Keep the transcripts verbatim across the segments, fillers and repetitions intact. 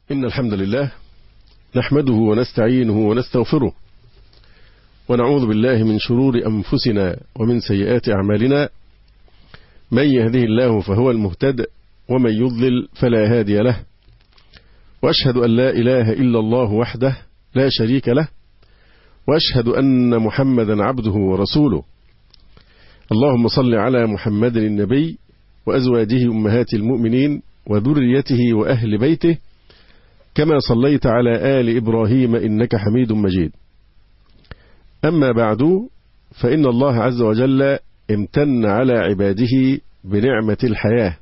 إن الحمد لله نحمده ونستعينه ونستغفره ونعوذ بالله من شرور أنفسنا ومن سيئات أعمالنا. من يهده الله فهو المهتد ومن يضلل فلا هادي له، وأشهد أن لا إله إلا الله وحده لا شريك له، وأشهد أن محمدا عبده ورسوله. اللهم صل على محمد النبي وأزواجه أمهات المؤمنين وذريته وأهل بيته كما صليت على آل إبراهيم إنك حميد مجيد. أما بعد، فإن الله عز وجل امتن على عباده بنعمة الحياة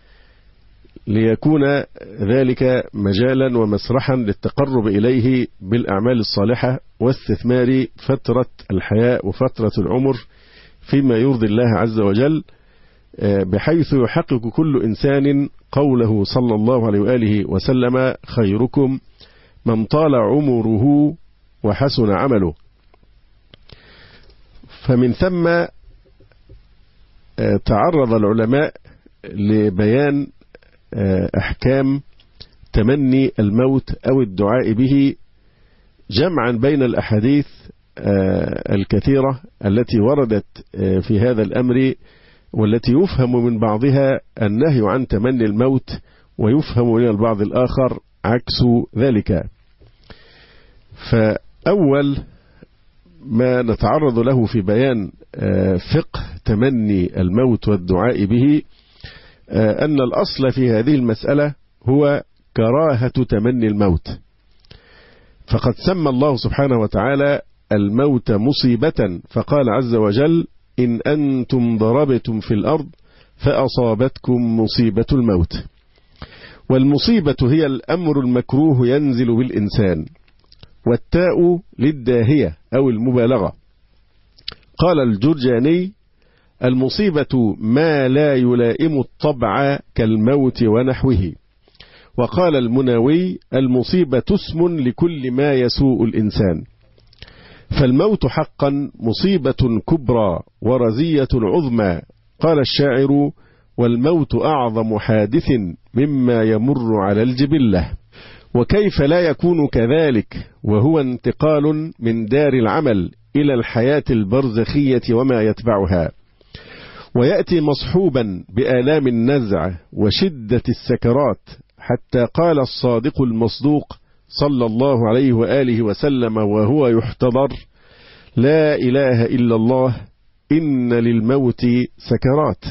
ليكون ذلك مجالا ومسرحا للتقرب إليه بالأعمال الصالحة واستثمار فترة الحياة وفترة العمر فيما يرضي الله عز وجل، بحيث يحقق كل إنسان قوله صلى الله عليه وآله وسلم: خيركم من طال عمره وحسن عمله. فمن ثم تعرض العلماء لبيان أحكام تمني الموت أو الدعاء به، جمعا بين الأحاديث الكثيرة التي وردت في هذا الأمر، والتي يفهم من بعضها النهي عن تمني الموت، ويفهم من البعض الآخر عكس ذلك. فأول ما نتعرض له في بيان فقه تمني الموت والدعاء به أن الأصل في هذه المسألة هو كراهة تمني الموت، فقد سمى الله سبحانه وتعالى الموت مصيبة، فقال عز وجل: إن أنتم ضربتم في الأرض فأصابتكم مصيبة الموت. والمصيبة هي الأمر المكروه ينزل بالإنسان، والتاء للداهية أو المبالغة. قال الجرجاني: المصيبة ما لا يلائم الطبع كالموت ونحوه. وقال المناوي: المصيبة اسم لكل ما يسوء الإنسان. فالموت حقا مصيبة كبرى ورزية عظمى. قال الشاعر: والموت أعظم حادث مما يمر على الجبلة. وكيف لا يكون كذلك وهو انتقال من دار العمل إلى الحياة البرزخية وما يتبعها، ويأتي مصحوبا بآلام النزع وشدة السكرات، حتى قال الصادق المصدوق صلى الله عليه وآله وسلم وهو يحتضر: لا إله إلا الله إن للموت سكرات.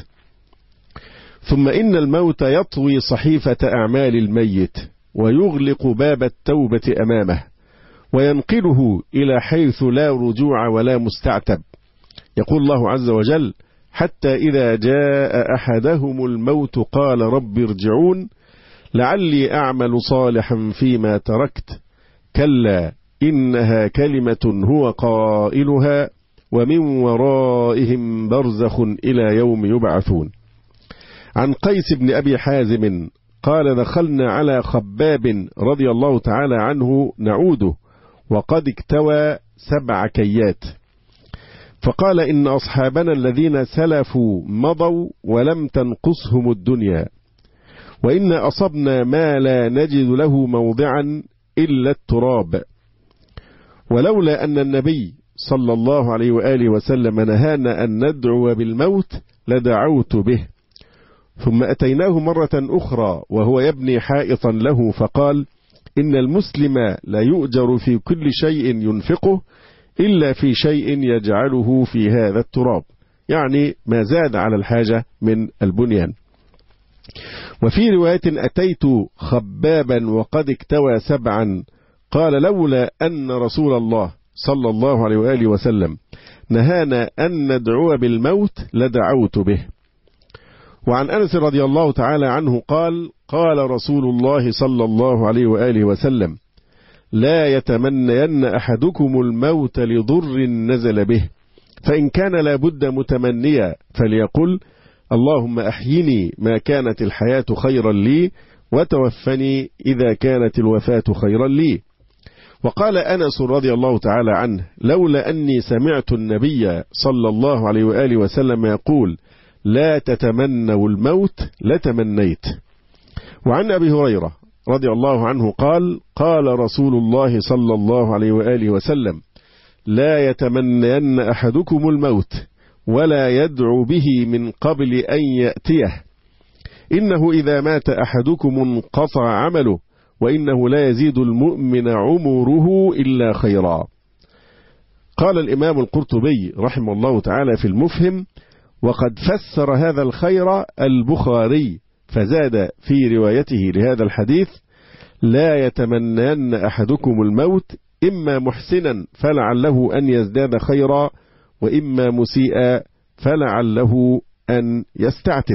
ثم إن الموت يطوي صحيفة أعمال الميت ويغلق باب التوبة أمامه وينقله إلى حيث لا رجوع ولا مستعتب. يقول الله عز وجل: حتى إذا جاء أحدهم الموت قال رب ارجعون لعلي أعمل صالحا فيما تركت كلا إنها كلمة هو قائلها ومن ورائهم برزخ إلى يوم يبعثون. عن قيس بن أبي حازم قال: دخلنا على خباب رضي الله تعالى عنه نعوده وقد اكتوى سبع كيات، فقال: إن أصحابنا الذين سلفوا مضوا ولم تنقصهم الدنيا، وإن أصبنا ما لا نجد له موضعا إلا التراب، ولولا أن النبي صلى الله عليه وآله وسلم نهانا أن ندعو بالموت لدعوت به. ثم أتيناه مرة أخرى وهو يبني حائطا له، فقال: إن المسلم لا يؤجر في كل شيء ينفقه إلا في شيء يجعله في هذا التراب، يعني ما زاد على الحاجة من البنيان. وفي رواية: أتيت خبابا وقد اكتوى سبعا، قال: لولا أن رسول الله صلى الله عليه وآله وسلم نهانا أن ندعو بالموت لدعوت به. وعن أنس رضي الله تعالى عنه قال: قال رسول الله صلى الله عليه وآله وسلم: لا يتمنين أحدكم الموت لضر نزل به، فإن كان لابد متمنيا فليقل: اللهم أحيني ما كانت الحياة خيرا لي، وتوفني إذا كانت الوفاة خيرا لي. وقال أنس رضي الله تعالى عنه: لولا أني سمعت النبي صلى الله عليه وآله وسلم يقول: لا تتمنوا الموت لتمنيت. وعن أبي هريرة رضي الله عنه قال: قال رسول الله صلى الله عليه وآله وسلم: لا يتمنين أحدكم الموت ولا يدعو به من قبل أن يأتيه، إنه إذا مات أحدكم انقطع عمله، وإنه لا يزيد المؤمن عمره إلا خيرا. قال الإمام القرطبي رحمه الله تعالى في المفهم: وقد فسر هذا الخير البخاري فزاد في روايته لهذا الحديث: لا يتمنين أحدكم الموت، إما محسنا فلعله أن يزداد خيرا، وإما مسيئا فلعله أن يستعتب.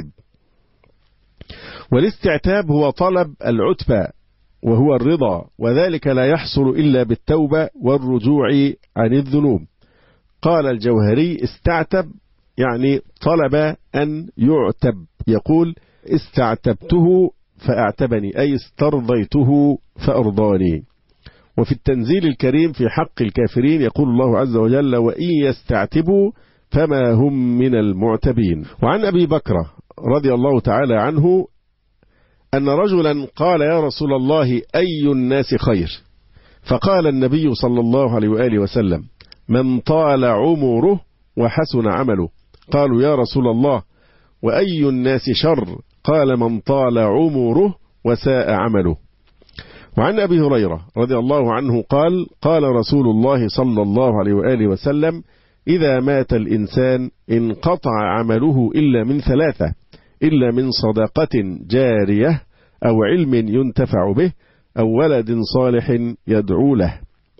والاستعتاب هو طلب العتبى وهو الرضا، وذلك لا يحصل إلا بالتوبة والرجوع عن الذنوب. قال الجوهري: استعتب يعني طلب أن يعتب، يقول: استعتبته فأعتبني، أي استرضيته فأرضاني. وفي التنزيل الكريم في حق الكافرين يقول الله عز وجل: وإن يستعتبوا فما هم من المعتبين. وعن أبي بكر رضي الله تعالى عنه أن رجلا قال: يا رسول الله، أي الناس خير؟ فقال النبي صلى الله عليه وآله وسلم: من طال عمره وحسن عمله. قالوا: يا رسول الله، وأي الناس شر؟ قال: من طال عمره وساء عمله. وعن أبي هريرة رضي الله عنه قال: قال رسول الله صلى الله عليه وآله وسلم: إذا مات الإنسان انقطع عمله إلا من ثلاثة، إلا من صدقة جارية أو علم ينتفع به أو ولد صالح يدعو له.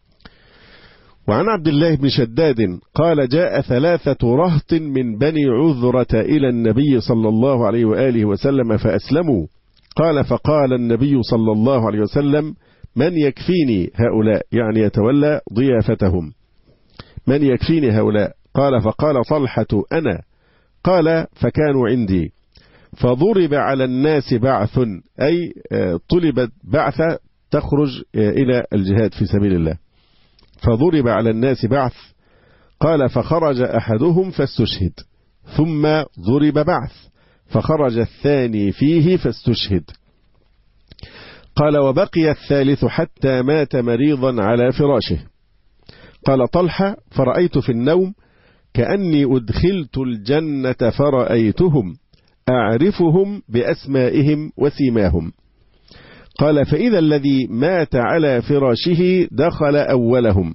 وعن عبد الله بن شداد قال: جاء ثلاثة رهط من بني عذرة إلى النبي صلى الله عليه وآله وسلم فأسلموا. قال: فقال النبي صلى الله عليه وسلم: من يكفيني هؤلاء؟ يعني يتولى ضيافتهم. من يكفيني هؤلاء؟ قال: فقال طلحة: أنا. قال: فكانوا عندي. فضرب على الناس بعث، أي طلبت بعثة تخرج إلى الجهاد في سبيل الله. فضرب على الناس بعث. قال: فخرج أحدهم فاستشهد، ثم ضرب بعث، فخرج الثاني فيه فاستشهد. قال: وبقي الثالث حتى مات مريضا على فراشه. قال طلحة: فرأيت في النوم كأني أدخلت الجنة فرأيتهم أعرفهم بأسمائهم وسيماهم. قال: فإذا الذي مات على فراشه دخل أولهم،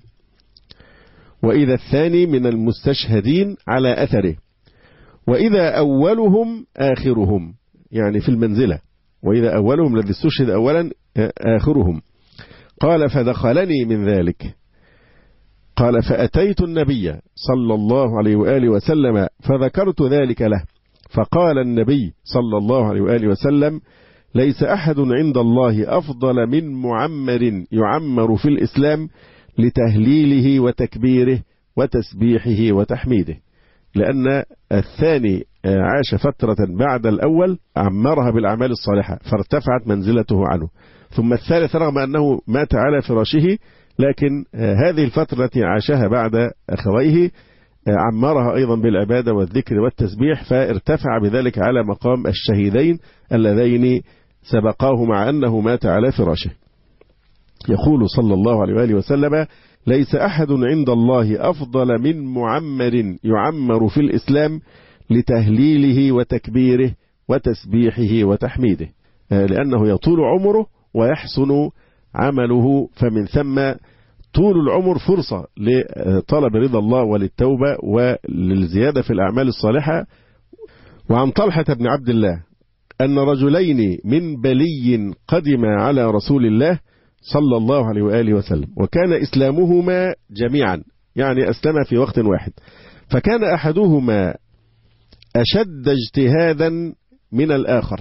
وإذا الثاني من المستشهدين على أثره، وإذا أولهم آخرهم، يعني في المنزلة، وإذا أولهم الذي استشهد أولا آخرهم. قال: فدخلني من ذلك. قال: فأتيت النبي صلى الله عليه وآله وسلم فذكرت ذلك له، فقال النبي صلى الله عليه وآله وسلم: ليس أحد عند الله أفضل من معمر يعمر في الإسلام لتهليله وتكبيره وتسبيحه وتحميده. لأن الثاني عاش فترة بعد الأول عمرها بالأعمال الصالحة فارتفعت منزلته عنه، ثم الثالث رغم أنه مات على فراشه لكن هذه الفترة التي عاشها بعد أخويه عمرها أيضا بالعبادة والذكر والتسبيح، فارتفع بذلك على مقام الشهيدين اللذين سبقاه مع أنه مات على فراشه. يقول صلى الله عليه وآله وسلم: ليس أحد عند الله أفضل من معمر يعمر في الإسلام لتهليله وتكبيره وتسبيحه وتحميده، لأنه يطول عمره ويحسن عمله، فمن ثم طول العمر فرصة لطلب رضا الله وللتوبة وللزيادة في الأعمال الصالحة. وعن طلحة بن عبد الله أن رجلين من بلي قدما على رسول الله صلى الله عليه وآله وسلم، وكان إسلامهما جميعا، يعني أسلم في وقت واحد، فكان أحدهما أشد اجتهادا من الآخر،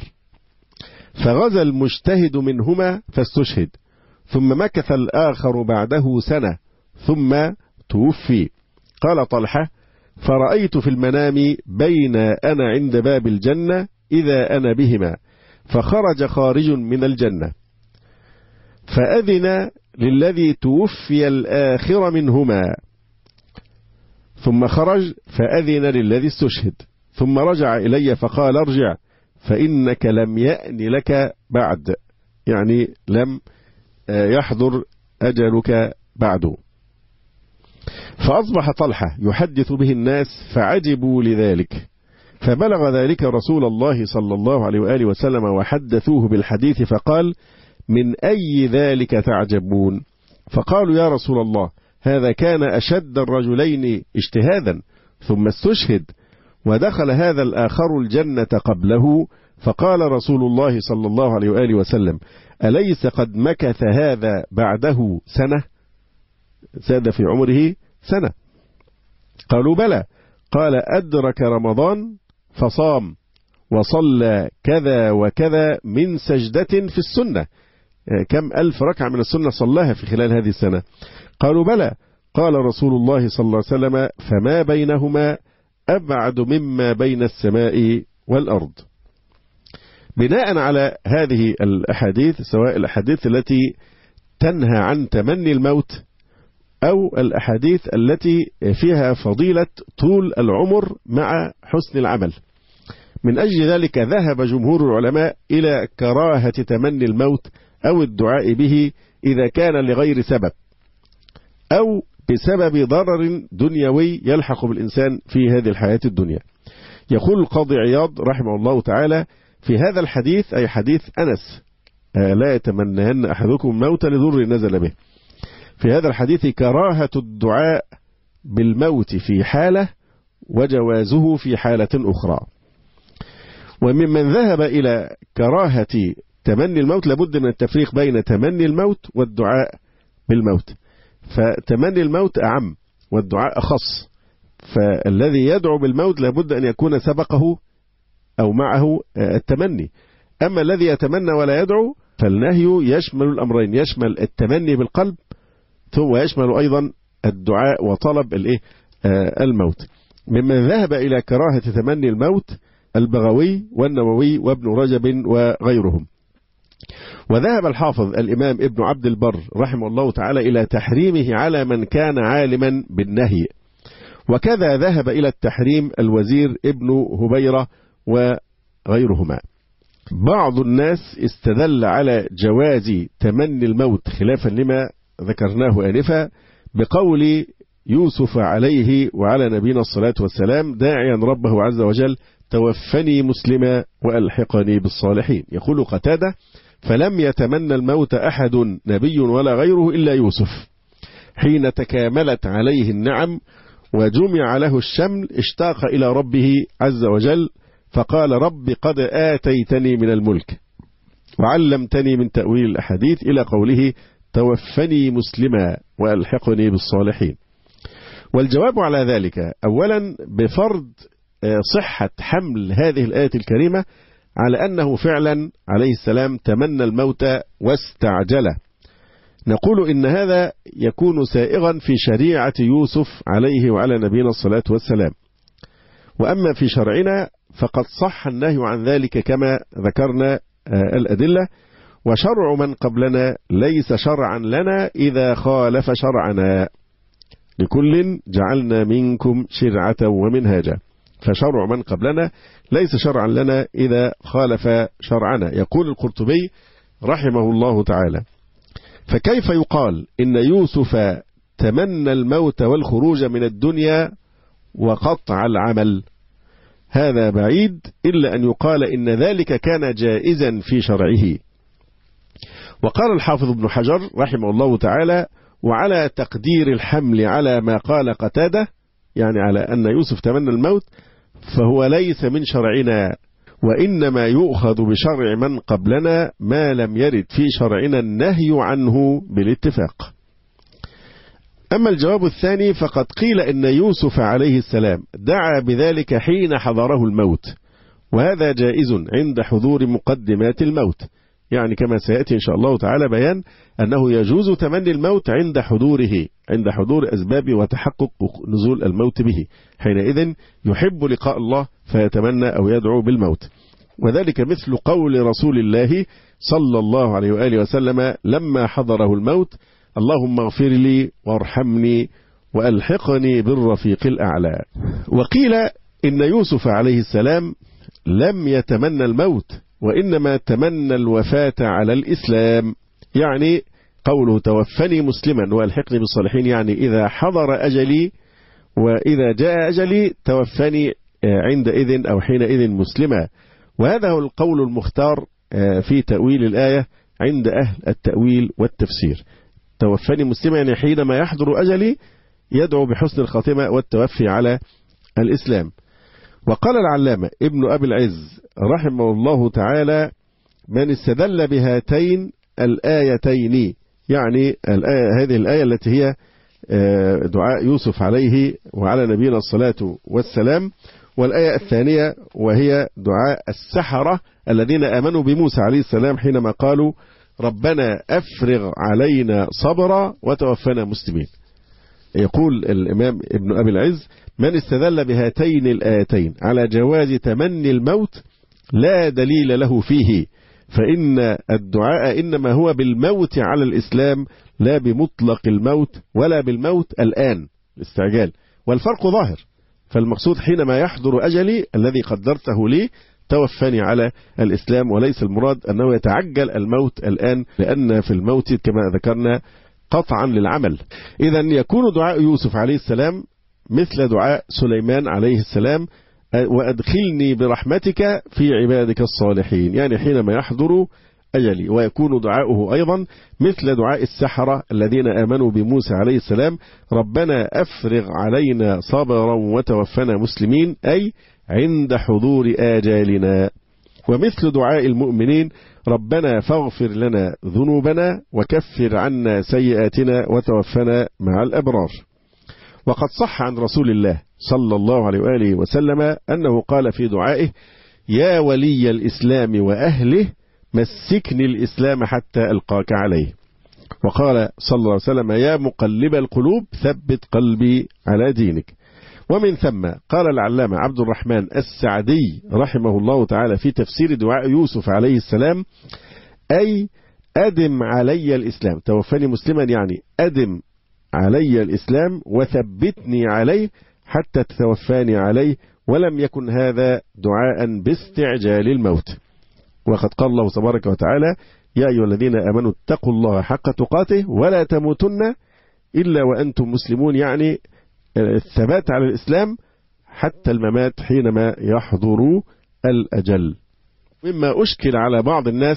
فغزا المجتهد منهما فاستشهد، ثم مكث الآخر بعده سنة ثم توفي. قال طلحة: فرأيت في المنام بين أنا عند باب الجنة إذا أنا بهما، فخرج خارج من الجنة فأذن للذي توفي الآخر منهما، ثم خرج فأذن للذي استشهد، ثم رجع إلي فقال: ارجع فإنك لم يأن لك بعد، يعني لم يحضر أجلك بعد. فأصبح طلحة يحدث به الناس فعجبوا لذلك، فبلغ ذلك رسول الله صلى الله عليه وآله وسلم وحدثوه بالحديث، فقال: من أي ذلك تعجبون؟ فقالوا: يا رسول الله، هذا كان أشد الرجلين اجتهادا ثم استشهد، ودخل هذا الآخر الجنة قبله. فقال رسول الله صلى الله عليه وآله وسلم: أليس قد مكث هذا بعده سنة؟ زاد في عمره سنة. قالوا: بلى. قال: أدرك رمضان فصام وصلى كذا وكذا من سجدة في السنة. كم ألف ركعة من السنة صلاها في خلال هذه السنة؟ قالوا: بلى. قال رسول الله صلى الله عليه وسلم: فما بينهما أبعد مما بين السماء والأرض. بناء على هذه الأحاديث، سواء الأحاديث التي تنهى عن تمني الموت أو الأحاديث التي فيها فضيلة طول العمر مع حسن العمل، من أجل ذلك ذهب جمهور العلماء إلى كراهة تمني الموت أو الدعاء به إذا كان لغير سبب أو بسبب ضرر دنيوي يلحق بالإنسان في هذه الحياة الدنيا. يقول القاضي عياض رحمه الله تعالى في هذا الحديث، أي حديث أنس: لا يتمنين أحدكم موت لضر نزل به، في هذا الحديث كراهة الدعاء بالموت في حالة وجوازه في حالة أخرى. وممن ذهب إلى كراهة تمني الموت لابد من التفريق بين تمني الموت والدعاء بالموت، فتمني الموت أعم والدعاء أخص، فالذي يدعو بالموت لابد أن يكون سبقه أو معه التمني. أما الذي يتمنى ولا يدعو فالنهي يشمل الأمرين، يشمل التمني بالقلب ثم يشمل أيضا الدعاء وطلب الموت. ممن ذهب إلى كراهة تمني الموت البغوي والنووي وابن رجب وغيرهم. وذهب الحافظ الإمام ابن عبد البر رحمه الله تعالى إلى تحريمه على من كان عالما بالنهي، وكذا ذهب إلى التحريم الوزير ابن هبيرة وغيرهما. بعض الناس استدل على جواز تمني الموت خلافا لما ذكرناه آنفا بقول يوسف عليه وعلى نبينا الصلاة والسلام داعيا ربه عز وجل: توفني مسلما وألحقني بالصالحين. يقول قتادة: فلم يتمنى الموت أحد نبي ولا غيره إلا يوسف، حين تكاملت عليه النعم وجمع له الشمل اشتاق إلى ربه عز وجل فقال: رب قد آتيتني من الملك وعلمتني من تأويل الأحاديث، إلى قوله: توفني مسلما وألحقني بالصالحين. والجواب على ذلك أولا بفرض صحة حمل هذه الآية الكريمة على أنه فعلا عليه السلام تمنى الموت واستعجله. نقول إن هذا يكون سائغا في شريعة يوسف عليه وعلى نبينا الصلاة والسلام، وأما في شرعنا فقد صح النهي عن ذلك كما ذكرنا الأدلة، وشرع من قبلنا ليس شرعا لنا إذا خالف شرعنا، لكل جعلنا منكم شرعة ومنهاجا، فشرع من قبلنا ليس شرعا لنا إذا خالف شرعنا. يقول القرطبي رحمه الله تعالى: فكيف يقال إن يوسف تمنى الموت والخروج من الدنيا وقطع العمل؟ هذا بعيد، إلا أن يقال إن ذلك كان جائزا في شرعه. وقال الحافظ ابن حجر رحمه الله تعالى: وعلى تقدير الحمل على ما قال قتادة، يعني على أن يوسف تمنى الموت، فهو ليس من شرعنا، وإنما يؤخذ بشرع من قبلنا ما لم يرد في شرعنا النهي عنه بالاتفاق. أما الجواب الثاني فقد قيل إن يوسف عليه السلام دعا بذلك حين حضره الموت، وهذا جائز عند حضور مقدمات الموت، يعني كما سيأتي إن شاء الله تعالى بيان أنه يجوز تمني الموت عند حضوره، عند حضور أسباب وتحقق نزول الموت به، حينئذ يحب لقاء الله فيتمنى أو يدعو بالموت. وذلك مثل قول رسول الله صلى الله عليه وآله وسلم لما حضره الموت: اللهم اغفر لي وارحمني وألحقني بالرفيق الأعلى. وقيل إن يوسف عليه السلام لم يتمنى الموت وإنما تمنى الوفاة على الإسلام. يعني قوله توفني مسلما والحقني بالصالحين، يعني إذا حضر أجلي وإذا جاء أجلي توفني عندئذ أو حينئذ مسلما. وهذا هو القول المختار في تأويل الآية عند أهل التأويل والتفسير. توفني مسلما يعني حينما يحضر أجلي يدعو بحسن الخاتمة والتوفي على الإسلام. وقال العلامة ابن أبي العز رحمه الله تعالى: من استدل بهاتين الآيتين، يعني الآية هذه الآية التي هي دعاء يوسف عليه وعلى نبينا الصلاة والسلام، والآية الثانية وهي دعاء السحرة الذين آمنوا بموسى عليه السلام حينما قالوا ربنا أفرغ علينا صبرا وتوفنا مسلمين. يقول الإمام ابن أبي العز: من استدل بهاتين الآيتين على جواز تمني الموت لا دليل له فيه، فإن الدعاء إنما هو بالموت على الإسلام لا بمطلق الموت ولا بالموت الآن الاستعجال، والفرق ظاهر. فالمقصود حينما يحضر أجلي الذي قدرته لي توفني على الإسلام، وليس المراد أنه يتعجل الموت الآن، لأن في الموت كما ذكرنا قطعا للعمل. إذن يكون دعاء يوسف عليه السلام مثل دعاء سليمان عليه السلام: وأدخلني برحمتك في عبادك الصالحين، يعني حينما يحضر أجلي. ويكون دعاؤه أيضا مثل دعاء السحرة الذين آمنوا بموسى عليه السلام: ربنا أفرغ علينا صبرا وتوفنا مسلمين، أي عند حضور آجالنا. ومثل دعاء المؤمنين: ربنا فاغفر لنا ذنوبنا وكفر عنا سيئاتنا وتوفنا مع الأبرار. وقد صح عن رسول الله صلى الله عليه وآله وسلم أنه قال في دعائه: يا ولي الإسلام وأهله مسكني الإسلام حتى ألقاك عليه. وقال صلى الله عليه وسلم: يا مقلب القلوب ثبت قلبي على دينك. ومن ثم قال العلامة عبد الرحمن السعدي رحمه الله تعالى في تفسير دعاء يوسف عليه السلام: أي أدم علي الإسلام، توفني مسلما يعني أدم علي الإسلام وثبتني عليه حتى تتوفاني عليه، ولم يكن هذا دعاء باستعجال الموت. وقد قال الله تبارك وتعالى: يا أيها الذين آمنوا اتقوا الله حق تقاته ولا تموتن إلا وأنتم مسلمون، يعني الثبات على الإسلام حتى الممات حينما يحضر الأجل. مما أشكل على بعض الناس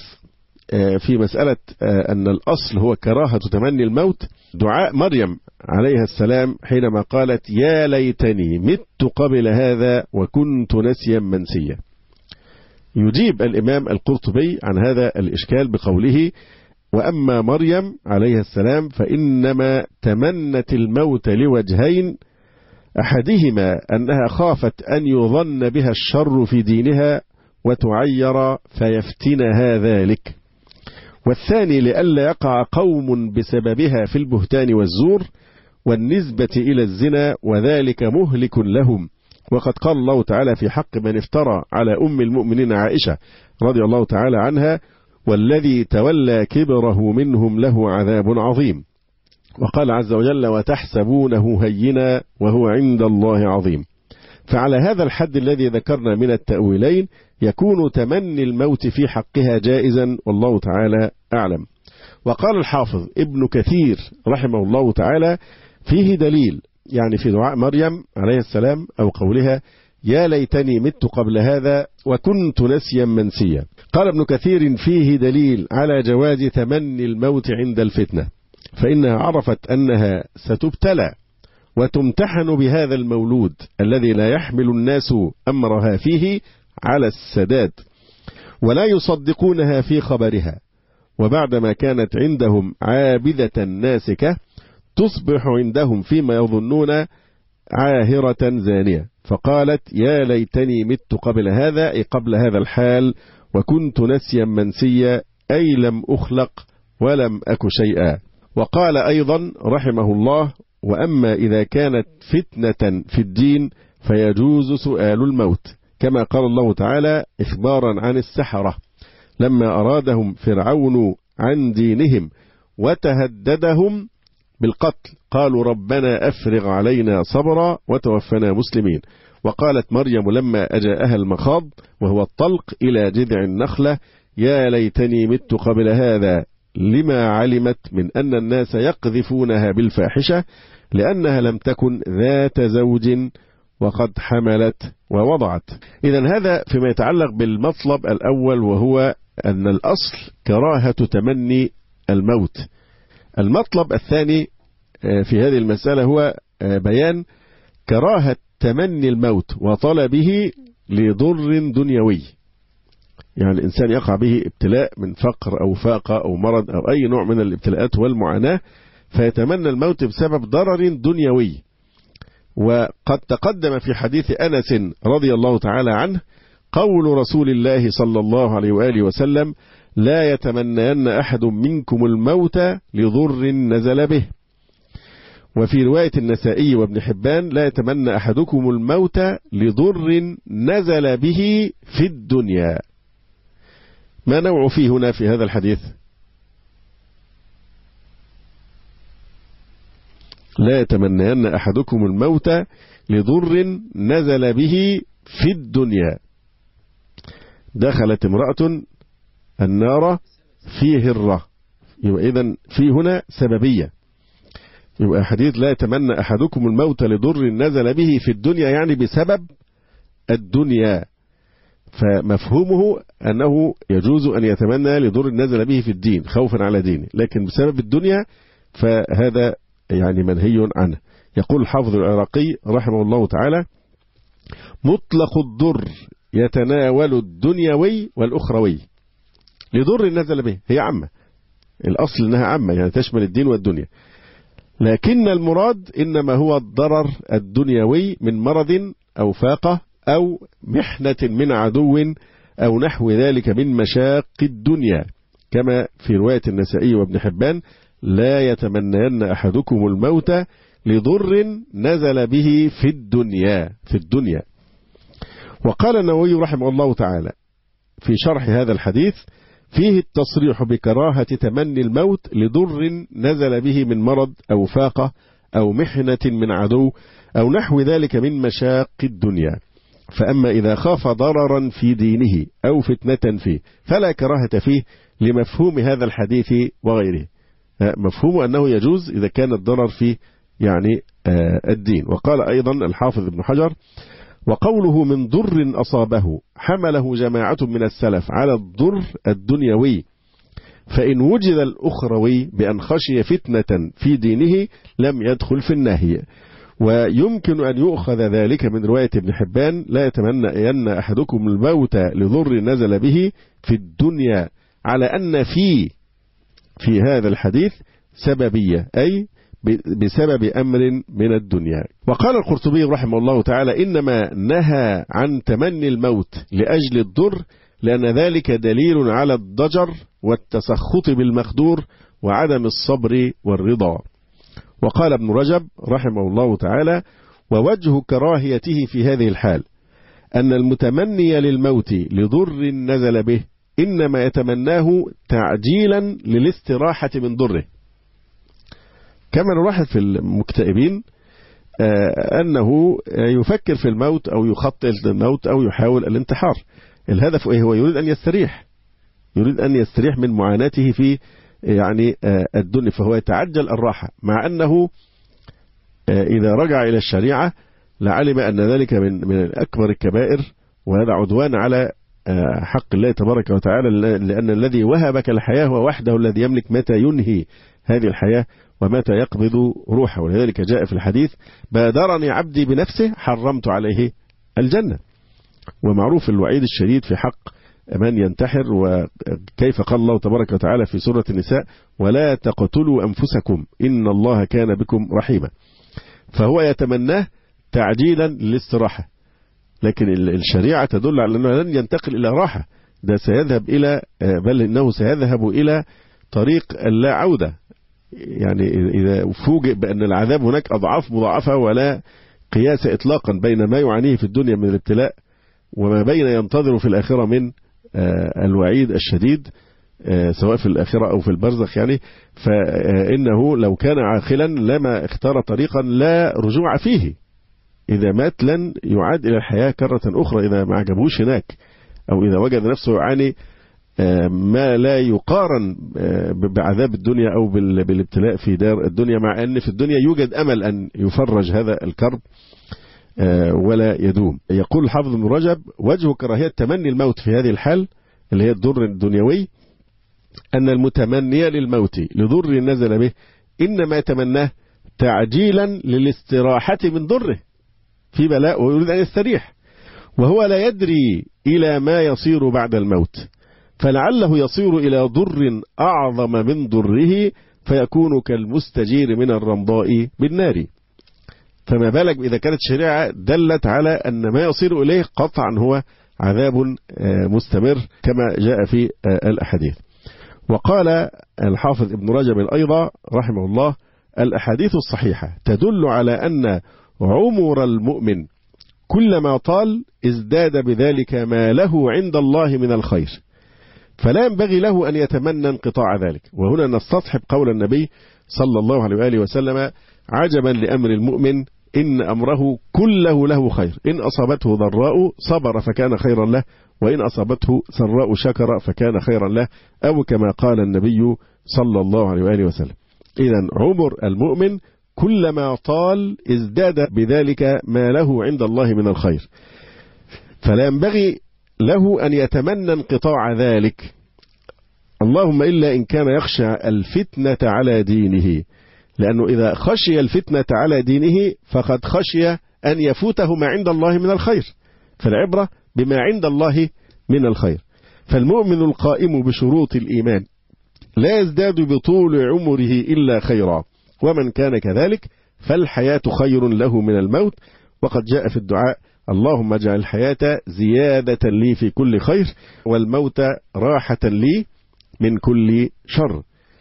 في مسألة أن الأصل هو كراهة تمني الموت دعاء مريم عليها السلام حينما قالت: يا ليتني مت قبل هذا وكنت نسيا منسيا. يجيب الإمام القرطبي عن هذا الإشكال بقوله: وأما مريم عليها السلام فإنما تمنت الموت لوجهين: أحدهما أنها خافت أن يظن بها الشر في دينها وتعير فيفتنها ذلك، والثاني لئلا يقع قوم بسببها في البهتان والزور والنسبة إلى الزنا وذلك مهلك لهم. وقد قال الله تعالى في حق من افترى على أم المؤمنين عائشة رضي الله تعالى عنها: والذي تولى كبره منهم له عذاب عظيم. وقال عز وجل: وتحسبونه هينا وهو عند الله عظيم. فعلى هذا الحد الذي ذكرنا من التأويلين يكون تمني الموت في حقها جائزا، والله تعالى أعلم. وقال الحافظ ابن كثير رحمه الله تعالى: فيه دليل، يعني في دعاء مريم عليه السلام أو قولها: يا ليتني مت قبل هذا وكنت نسيا منسيا. قال ابن كثير: فيه دليل على جواز تمني الموت عند الفتنة، فإنها عرفت أنها ستبتلى وتمتحن بهذا المولود الذي لا يحمل الناس أمرها فيه على السداد ولا يصدقونها في خبرها، وبعدما كانت عندهم عابدة ناسكة تصبح عندهم فيما يظنون عاهرة زانية. فقالت: يا ليتني مت قبل هذا، أي قبل هذا الحال، وكنت نسيا منسيا، أي لم أخلق ولم أك شيئا. وقال أيضا رحمه الله: وأما إذا كانت فتنة في الدين فيجوز سؤال الموت، كما قال الله تعالى إخبارا عن السحرة لما أرادهم فرعون عن دينهم وتهددهم بالقتل قالوا: ربنا أفرغ علينا صبرا وتوفنا مسلمين. وقالت مريم لما أجاءها المخاض وهو الطلق إلى جذع النخلة: يا ليتني مت قبل هذا، لما علمت من أن الناس يقذفونها بالفاحشة لأنها لم تكن ذات زوج وقد حملت ووضعت. إذن هذا فيما يتعلق بالمطلب الأول، وهو أن الأصل كراهة تمني الموت. المطلب الثاني في هذه المسألة هو بيان كراهة تمني الموت وطلبه لضر دنيوي، يعني الإنسان يقع به ابتلاء من فقر أو فاقة أو مرض أو أي نوع من الابتلاءات والمعاناة، فيتمنى الموت بسبب ضرر دنيوي. وقد تقدم في حديث أنس رضي الله تعالى عنه قول رسول الله صلى الله عليه وآله وسلم: لا يتمنين أحد منكم الموت لضر نزل به. وفي رواية النسائي وابن حبان: لا يتمنى أحدكم الموت لضر نزل به في الدنيا. ما نوع فيه هنا في هذا الحديث؟ لا يتمنين أحدكم الموت لضر نزل به في الدنيا. دخلت امرأة النار في هرة، يبقى إذن في هنا سببية. يبقى حديث لا يتمنى أحدكم الموت لضر نزل به في الدنيا، يعني بسبب الدنيا، فمفهومه أنه يجوز أن يتمنى لضر نزل به في الدين خوفا على دينه، لكن بسبب الدنيا فهذا يعني منهي عنه. يقول الحافظ العراقي رحمه الله تعالى: مطلق الضر يتناول الدنيوي والأخروي. لضر نزل به هي عامة، الأصل أنها عامة يعني تشمل الدين والدنيا، لكن المراد إنما هو الضرر الدنيوي من مرض أو فاقة أو محنة من عدو أو نحو ذلك من مشاق الدنيا، كما في رواية النسائي وابن حبان: لا يتمنين أحدكم الموت لضر نزل به في الدنيا في الدنيا. وقال النووي رحمه الله تعالى في شرح هذا الحديث: فيه التصريح بكراهة تمني الموت لضر نزل به من مرض أو فاقة أو محنة من عدو أو نحو ذلك من مشاق الدنيا. فأما إذا خاف ضررا في دينه أو فتنة فيه فلا كراهة فيه، لمفهوم هذا الحديث وغيره. مفهوم أنه يجوز إذا كان الضرر في يعني الدين. وقال أيضا الحافظ ابن حجر: وقوله من ضر أصابه حمله جماعة من السلف على الضر الدنيوي، فإن وجد الأخروي بأن خشي فتنة في دينه لم يدخل في النهي. ويمكن أن يؤخذ ذلك من رواية ابن حبان: لا يتمنى أن أحدكم الموت لضر نزل به في الدنيا، على أن في في هذا الحديث سببية، أي بسبب أمر من الدنيا. وقال القرطبي رحمه الله تعالى: إنما نهى عن تمني الموت لأجل الضر، لأن ذلك دليل على الضجر والتسخط بالمقدور وعدم الصبر والرضا. وقال ابن رجب رحمه الله تعالى: ووجه كراهيته في هذه الحال أن المتمني للموت لضر نزل به إنما يتمناه تعجيلا للاستراحة من ضره، كما نلاحظ في المكتئبين أنه يفكر في الموت أو يخطط للموت أو يحاول الانتحار. الهدف إيه؟ هو يريد أن يستريح، يريد أن يستريح من معاناته في يعني الدنيا، فهو يتعجل الراحة، مع أنه إذا رجع إلى الشريعة لعلم أن ذلك من من أكبر الكبائر، وهذا عدوان على حق الله تبارك وتعالى، لأن الذي وهبك الحياة هو وحده الذي يملك متى ينهي هذه الحياة ومتى يقبض روحه. ولذلك جاء في الحديث: بادرني عبدي بنفسه حرمت عليه الجنة. ومعروف الوعيد الشديد في حق من ينتحر، وكيف قال الله تبارك وتعالى في سورة النساء: ولا تقتلوا أنفسكم إن الله كان بكم رحيما. فهو يتمناه تعجيلا للاستراحة، لكن الشريعة تدل على أنه لن ينتقل إلى راحة، ده سيذهب إلى بل إنه سيذهب إلى طريق اللا عودة. يعني إذا فوجئ بأن العذاب هناك أضعاف مضاعفة ولا قياس إطلاقا بين ما يعانيه في الدنيا من الابتلاء وما بين ينتظر في الآخرة من الوعيد الشديد، سواء في الآخرة أو في البرزخ، يعني فإنه لو كان عاقلا لما اختار طريقا لا رجوع فيه، إذا مات لن يعاد إلى الحياة كرة أخرى إذا ما عجبوش هناك، أو إذا وجد نفسه يعاني ما لا يقارن بعذاب الدنيا أو بالابتلاء في دار الدنيا، مع أن في الدنيا يوجد أمل أن يفرج هذا الكرب ولا يدوم. يقول الحافظ ابن رجب: وجه كراهية تمني الموت في هذه الحال اللي هي الضر الدنيوي أن المتمني للموت لضر نزل به إنما يتمناه تعجيلا للاستراحة من ضره في بلاء ويريد أن يستريح، وهو لا يدري إلى ما يصير بعد الموت، فلعله يصير إلى ضر أعظم من ضره فيكون كالمستجير من الرمضاء بالنار. فما بالك إذا كانت الشريعة دلت على أن ما يصير إليه قطعا هو عذاب مستمر كما جاء في الأحاديث. وقال الحافظ ابن رجب أيضا رحمه الله: الأحاديث الصحيحة تدل على أن عمر المؤمن كلما طال ازداد بذلك ما له عند الله من الخير، فلا ينبغي له أن يتمنى انقطاع ذلك. وهنا نستصحب قول النبي صلى الله عليه وآله وسلم: عجبا لأمر المؤمن إن أمره كله له خير، إن أصابته ضراء صبر فكان خيرا له، وإن أصابته سراء شكر فكان خيرا له، أو كما قال النبي صلى الله عليه وآله وسلم. إذن عمر المؤمن كلما طال ازداد بذلك ما له عند الله من الخير، فلا ينبغي له أن يتمنى انقطاع ذلك، اللهم إلا إن كان يخشى الفتنة على دينه، لأنه إذا خشي الفتنة على دينه فقد خشي أن يفوته ما عند الله من الخير، فالعبرة بما عند الله من الخير. فالمؤمن القائم بشروط الإيمان لا يزداد بطول عمره إلا خيرا، ومن كان كذلك فالحياة خير له من الموت، وقد جاء في الدعاء: اللهم اجعل الحياة زيادة لي في كل خير والموت راحة لي من كل شر.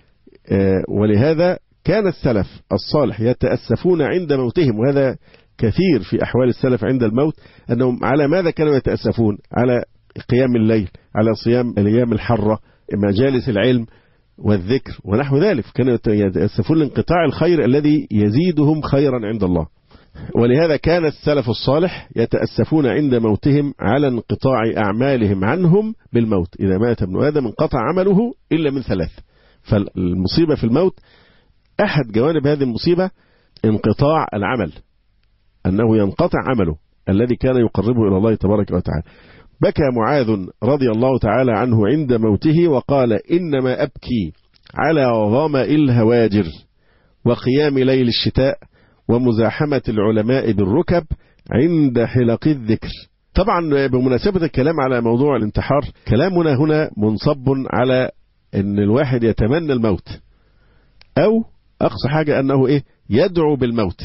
ولهذا كان السلف الصالح يتأسفون عند موتهم، وهذا كثير في أحوال السلف عند الموت، أنهم على ماذا كانوا يتأسفون؟ على قيام الليل، على صيام الأيام الحرة، مجالس العلم والذكر ونحو ذلك، كانوا يتأسفون لانقطاع الخير الذي يزيدهم خيرا عند الله. ولهذا كان السلف الصالح يتأسفون عند موتهم على انقطاع أعمالهم عنهم بالموت. إذا مات ابن آدم انقطع عمله إلا من ثلاث. فالمصيبة في الموت أحد جوانب هذه المصيبة انقطاع العمل، أنه ينقطع عمله الذي كان يقربه إلى الله تبارك وتعالى. بكى معاذ رضي الله تعالى عنه عند موته وقال: إنما أبكي على ظمأ الهواجر وقيام ليل الشتاء ومزاحمة العلماء بالركب عند حلق الذكر. طبعا بمناسبة الكلام على موضوع الانتحار، كلامنا هنا منصب على أن الواحد يتمنى الموت، أو أقصى حاجة أنه إيه يدعو بالموت،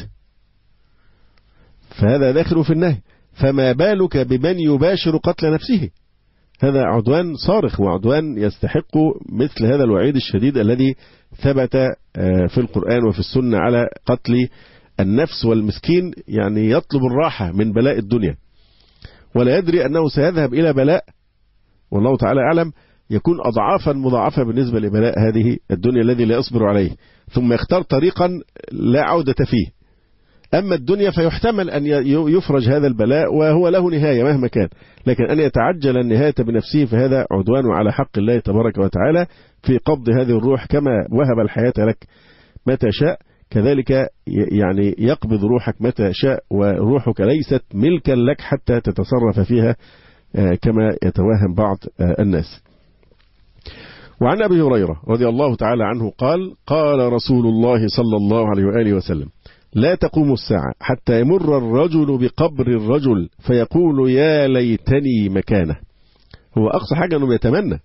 فهذا داخل في النهي. فما بالك بمن يباشر قتل نفسه؟ هذا عدوان صارخ وعدوان يستحق مثل هذا الوعيد الشديد الذي ثبت في القرآن وفي السنة على قتل النفس. والمسكين يعني يطلب الراحة من بلاء الدنيا ولا يدري أنه سيذهب إلى بلاء والله تعالى أعلم يكون أضعافا مضاعفة بالنسبة لبلاء هذه الدنيا الذي لا يصبر عليه، ثم يختار طريقا لا عودة فيه. أما الدنيا فيحتمل أن يفرج هذا البلاء وهو له نهاية مهما كان، لكن أن يتعجل النهاية بنفسه فهذا عدوان على حق الله تبارك وتعالى في قبض هذه الروح. كما وهب الحياة لك متى شاء كذلك يعني يقبض روحك متى شاء، وروحك ليست ملكا لك حتى تتصرف فيها كما يتوهم بعض الناس. وعن أبي هريرة رضي الله تعالى عنه قال: قال رسول الله صلى الله عليه وآله وسلم: لا تقوم الساعة حتى يمر الرجل بقبر الرجل فيقول يا ليتني مكانه. هو أقصى حاجة أنه يتمنى،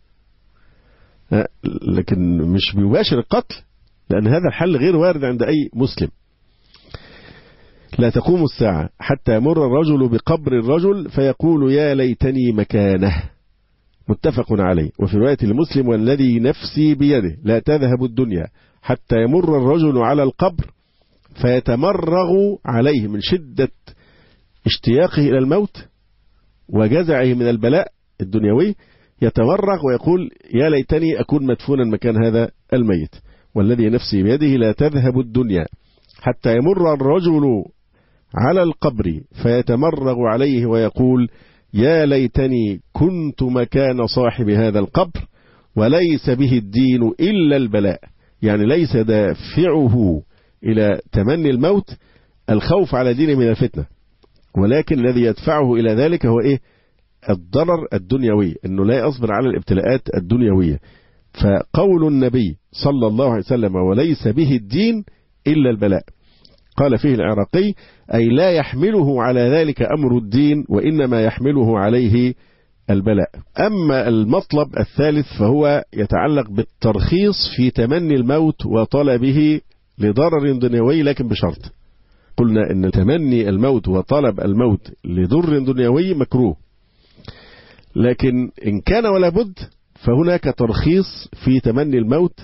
لكن مش بيباشر القتل، لأن هذا الحل غير وارد عند أي مسلم. لا تقوم الساعة حتى يمر الرجل بقبر الرجل فيقول يا ليتني مكانه، متفق عليه. وفي رواية المسلم: والذي نفسي بيده لا تذهب الدنيا حتى يمر الرجل على القبر فيتمرغ عليه من شدة اشتياقه إلى الموت وجزعه من البلاء الدنيوي، يتمرغ ويقول يا ليتني أكون مدفونا مكان هذا الميت. والذي نفسي بيده لا تذهب الدنيا حتى يمر الرجل على القبر فيتمرغ عليه ويقول يا ليتني كنت مكان صاحب هذا القبر وليس به الدين إلا البلاء. يعني ليس دافعه إلى تمني الموت الخوف على دينه من الفتنة، ولكن الذي يدفعه إلى ذلك هو إيه؟ الضرر الدنيوي، أنه لا يصبر على الابتلاءات الدنيوية. فقول النبي صلى الله عليه وسلم وليس به الدين إلا البلاء، قال فيه العراقي أي لا يحمله على ذلك أمر الدين وإنما يحمله عليه البلاء. أما المطلب الثالث فهو يتعلق بالترخيص في تمني الموت وطلبه لضرر دنيوي، لكن بشرط. قلنا أن تمني الموت وطلب الموت لضر دنيوي مكروه، لكن إن كان ولا بد فهناك ترخيص في تمني الموت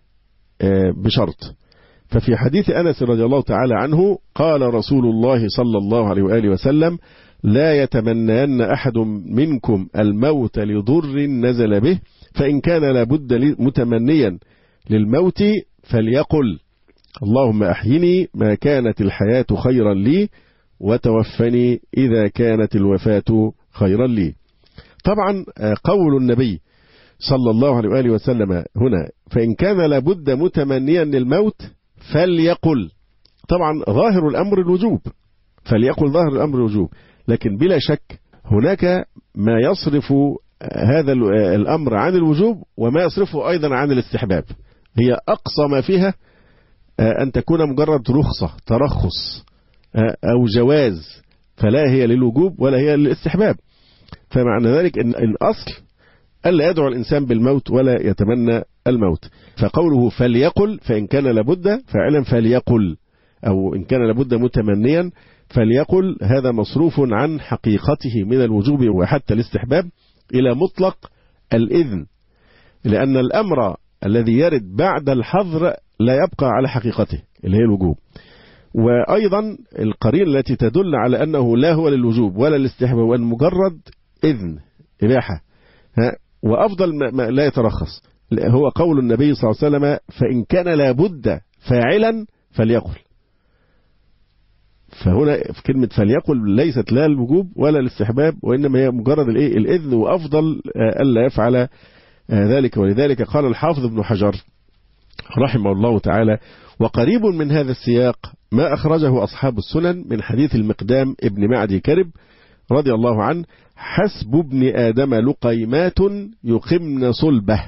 بشرط. ففي حديث أنس رضي الله تعالى عنه قال رسول الله صلى الله عليه وآله وسلم لا يتمنين أحد منكم الموت لضر نزل به، فإن كان لابد متمنيا للموت فليقل اللهم أحيني ما كانت الحياة خيرا لي وتوفني إذا كانت الوفاة خيرا لي. طبعا قول النبي صلى الله عليه وآله وسلم هنا فإن كان لابد متمنيا للموت فليقل، طبعا ظاهر الأمر الوجوب، فليقل ظاهر الأمر الوجوب، لكن بلا شك هناك ما يصرف هذا الأمر عن الوجوب وما يصرفه أيضا عن الاستحباب. هي أقصى ما فيها أن تكون مجرد رخصة ترخص أو جواز، فلا هي للوجوب ولا هي للاستحباب. فمعنى ذلك أن الأصل ألا يدعو الإنسان بالموت ولا يتمنى الموت. فقوله فليقل فإن كان لابد فعلا فليقل، أو إن كان لابد متمنيا فليقل، هذا مصروف عن حقيقته من الوجوب وحتى الاستحباب إلى مطلق الإذن، لأن الأمر الذي يرد بعد الحظر لا يبقى على حقيقته اللي هي الوجوب. وأيضا القرينة التي تدل على أنه لا هو للوجوب ولا الاستحباب وأن مجرد إذن إباحة، وأفضل ما لا يترخص هو قول النبي صلى الله عليه وسلم فإن كان لابد فاعلا فليقل. فهنا في كلمة فليقل ليست لا الوجوب ولا الاستحباب، وإنما هي مجرد الإيه الإذن، وأفضل ألا يفعل ذلك. ولذلك قال الحافظ ابن حجر رحمه الله تعالى وقريب من هذا السياق ما أخرجه أصحاب السنن من حديث المقدام ابن معدي كرب رضي الله عنه حسب ابن آدم لقيمات يقمن صلبه،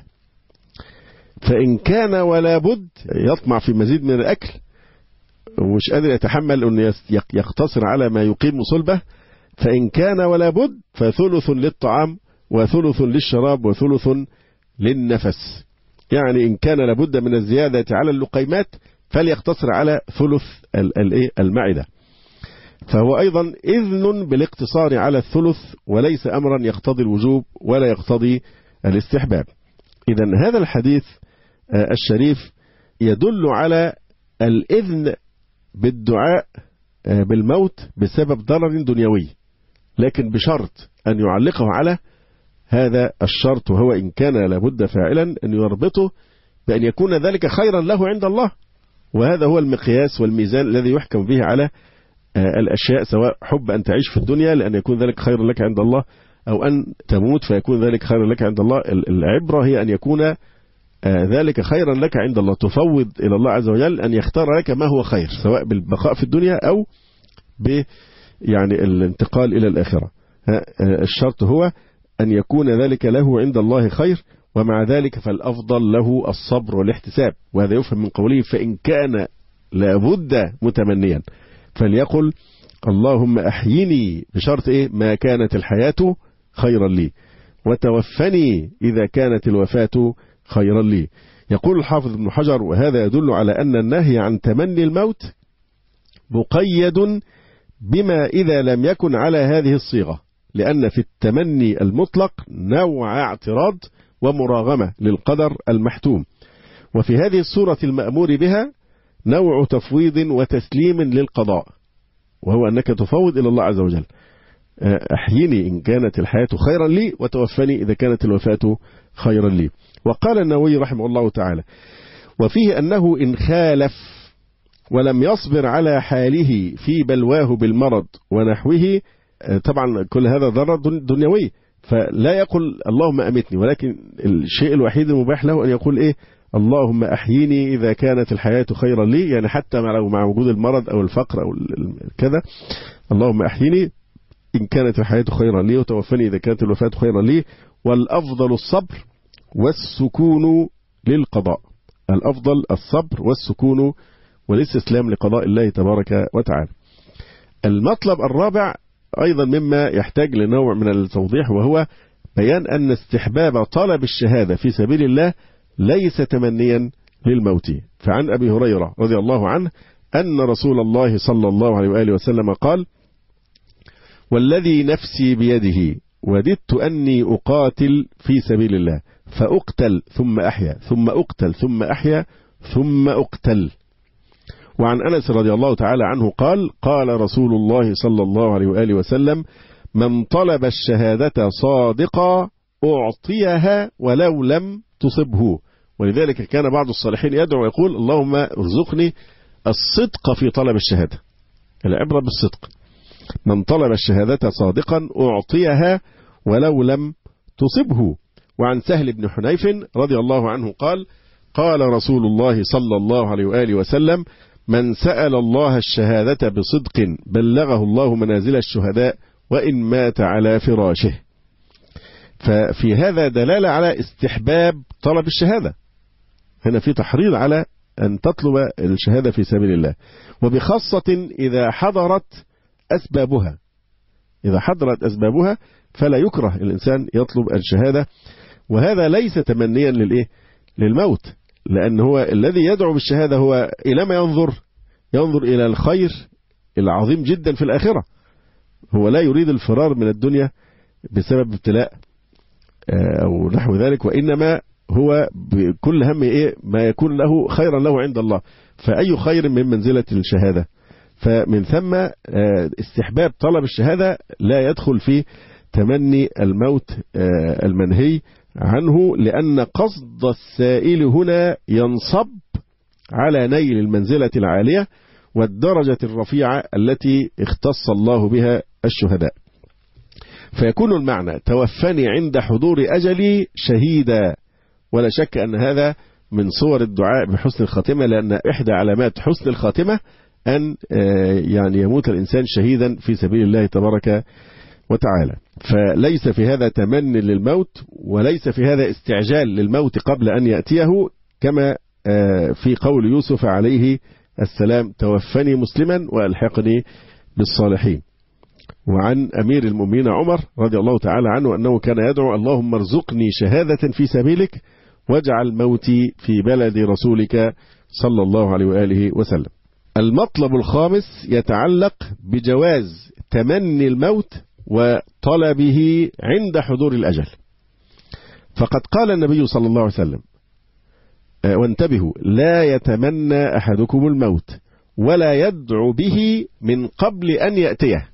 فإن كان ولا بد يطمع في مزيد من الأكل ومش قادر يتحمل أن يقتصر على ما يقيم صلبه، فإن كان ولا بد فثلث للطعام وثلث للشراب وثلث للنفس. يعني إن كان لابد من الزيادة على اللقيمات فليقتصر على ثلث المعدة. فهو أيضا إذن بالاقتصار على الثلث وليس أمرا يقتضي الوجوب ولا يقتضي الاستحباب. إذن هذا الحديث الشريف يدل على الإذن بالدعاء بالموت بسبب ضرر دنيوي، لكن بشرط أن يعلقه على هذا الشرط، وهو إن كان لابد فاعلا أن يربطه بأن يكون ذلك خيرا له عند الله. وهذا هو المقياس والميزان الذي يحكم به على الأشياء، سواء حب أن تعيش في الدنيا لأن يكون ذلك خيرا لك عند الله، أو أن تموت فيكون ذلك خيرا لك عند الله. العبرة هي أن يكون ذلك خيرا لك عند الله، تفوض إلى الله عز وجل أن يختار لك ما هو خير، سواء بالبقاء في الدنيا أو ب يعني الانتقال إلى الآخرة. الشرط هو أن يكون ذلك له عند الله خير، ومع ذلك فالأفضل له الصبر والاحتساب. وهذا يفهم من قوله فإن كان لابد متمنيا فليقل اللهم أحيني، بشرط إيه؟ ما كانت الحياة خيرا لي وتوفني إذا كانت الوفاة خيرا لي. يقول الحافظ ابن حجر وهذا يدل على أن النهي عن تمني الموت مقيد بما إذا لم يكن على هذه الصيغة، لأن في التمني المطلق نوع اعتراض ومراغمة للقدر المحتوم، وفي هذه الصورة المأمور بها نوع تفويض وتسليم للقضاء، وهو أنك تفوض إلى الله عز وجل أحيني إن كانت الحياة خيرا لي وتوفني إذا كانت الوفاة خيرا لي. وقال النووي رحمه الله تعالى وفيه أنه إن خالف ولم يصبر على حاله في بلواه بالمرض ونحوه، طبعا كل هذا ضرر دنيوي، فلا يقول اللهم أمتني، ولكن الشيء الوحيد المباح له أن يقول إيه؟ اللهم أحييني إذا كانت الحياة خيرا لي، يعني حتى لو مع وجود المرض أو الفقر أو كذا، اللهم أحييني إن كانت الحياة خيرا لي، وتوفني إذا كانت الوفاة خيرا لي. والأفضل الصبر والسكون للقضاء، الأفضل الصبر والسكون والاستسلام لقضاء الله تبارك وتعالى. المطلب الرابع أيضا مما يحتاج لنوع من التوضيح، وهو بيان أن استحباب طلب الشهادة في سبيل الله ليس تمنيا للموت. فعن أبي هريرة رضي الله عنه أن رسول الله صلى الله عليه وآله وسلم قال: والذي نفسي بيده وددت أني أقاتل في سبيل الله فأقتل ثم أحيا ثم أقتل ثم أحيا ثم أقتل. وعن أنس رضي الله تعالى عنه قال: قال رسول الله صلى الله عليه وآله وسلم: من طلب الشهادة صادقا أعطيها ولو لم تصبه. ولذلك كان بعض الصالحين يدعو ويقول: اللهم ارزقني الصدق في طلب الشهادة، العبرة بالصدق. من طلب الشهادة صادقا أعطيها ولو لم تصبه. وعن سهل بن حنيف رضي الله عنه قال: قال رسول الله صلى الله عليه وآله وسلم: من سأل الله الشهادة بصدق بلغه الله منازل الشهداء وإن مات على فراشه. ففي هذا دلالة على استحباب طلب الشهادة، هنا في تحريض على أن تطلب الشهادة في سبيل الله، وبخاصة إذا حضرت أسبابها، إذا حضرت أسبابها فلا يكره الإنسان يطلب الشهادة. وهذا ليس تمنيا للإيه؟ للموت، لأن هو الذي يدعو بالشهادة هو إلى ما ينظر ينظر إلى الخير العظيم جدا في الآخرة، هو لا يريد الفرار من الدنيا بسبب ابتلاء أو نحو ذلك، وإنما هو بكل هم إيه؟ ما يكون له خيرا له عند الله، فأي خير من منزلة الشهادة. فمن ثم استحباب طلب الشهادة لا يدخل في تمني الموت المنهي عنه، لأن قصد السائل هنا ينصب على نيل المنزلة العالية والدرجة الرفيعة التي اختص الله بها الشهداء. فيكون المعنى: توفني عند حضور أجلي شهيدا. ولا شك أن هذا من صور الدعاء بحسن الخاتمة، لأن إحدى علامات حسن الخاتمة أن يعني يموت الإنسان شهيدا في سبيل الله تبارك وتعالى. فليس في هذا تمني للموت، وليس في هذا استعجال للموت قبل أن يأتيه، كما في قول يوسف عليه السلام: توفني مسلما وألحقني بالصالحين. وعن أمير المؤمنين عمر رضي الله تعالى عنه أنه كان يدعو: اللهم ارزقني شهادة في سبيلك واجعل موتي في بلد رسولك صلى الله عليه وآله وسلم. المطلب الخامس يتعلق بجواز تمني الموت وطلبه عند حضور الأجل. فقد قال النبي صلى الله عليه وسلم: وانتبهوا، لا يتمنى أحدكم الموت ولا يدعو به من قبل أن يأتيه.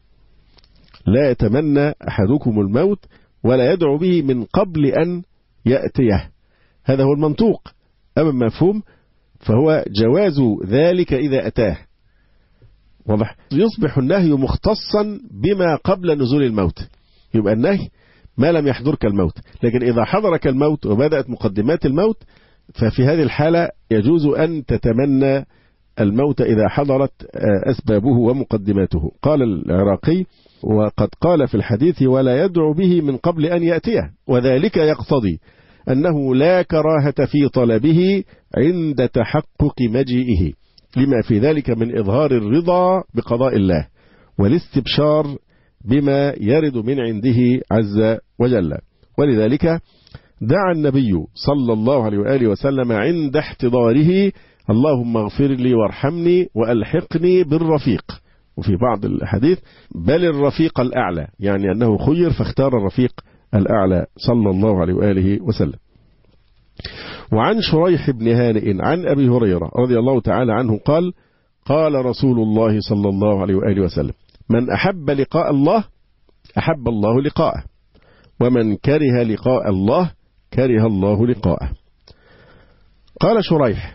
لا يتمنى أحدكم الموت ولا يدعو به من قبل أن يأتيه، هذا هو المنطوق. أما المفهوم فهو جواز ذلك إذا أتاه. واضح؟ يصبح النهي مختصا بما قبل نزول الموت، يبقى النهي ما لم يحضرك الموت. لكن إذا حضرك الموت وبدأت مقدمات الموت، ففي هذه الحالة يجوز أن تتمنى الموت إذا حضرت أسبابه ومقدماته. قال العراقي: وقد قال في الحديث: ولا يدعو به من قبل أن يأتيه، وذلك يقتضي أنه لا كراهة في طلبه عند تحقق مجيئه، لما في ذلك من إظهار الرضا بقضاء الله والاستبشار بما يرد من عنده عز وجل. ولذلك دعا النبي صلى الله عليه وآله وسلم عند احتضاره: اللهم اغفر لي وارحمني وألحقني بالرفيق. وفي بعض الحديث: بل الرفيق الأعلى، يعني أنه خير فاختار الرفيق الأعلى صلى الله عليه وآله وسلم. وعن شريح بن هانئ عن أبي هريرة رضي الله تعالى عنه قال: قال رسول الله صلى الله عليه وآله وسلم: من أحب لقاء الله أحب الله لقاءه، ومن كره لقاء الله كره الله لقاءه. قال شريح: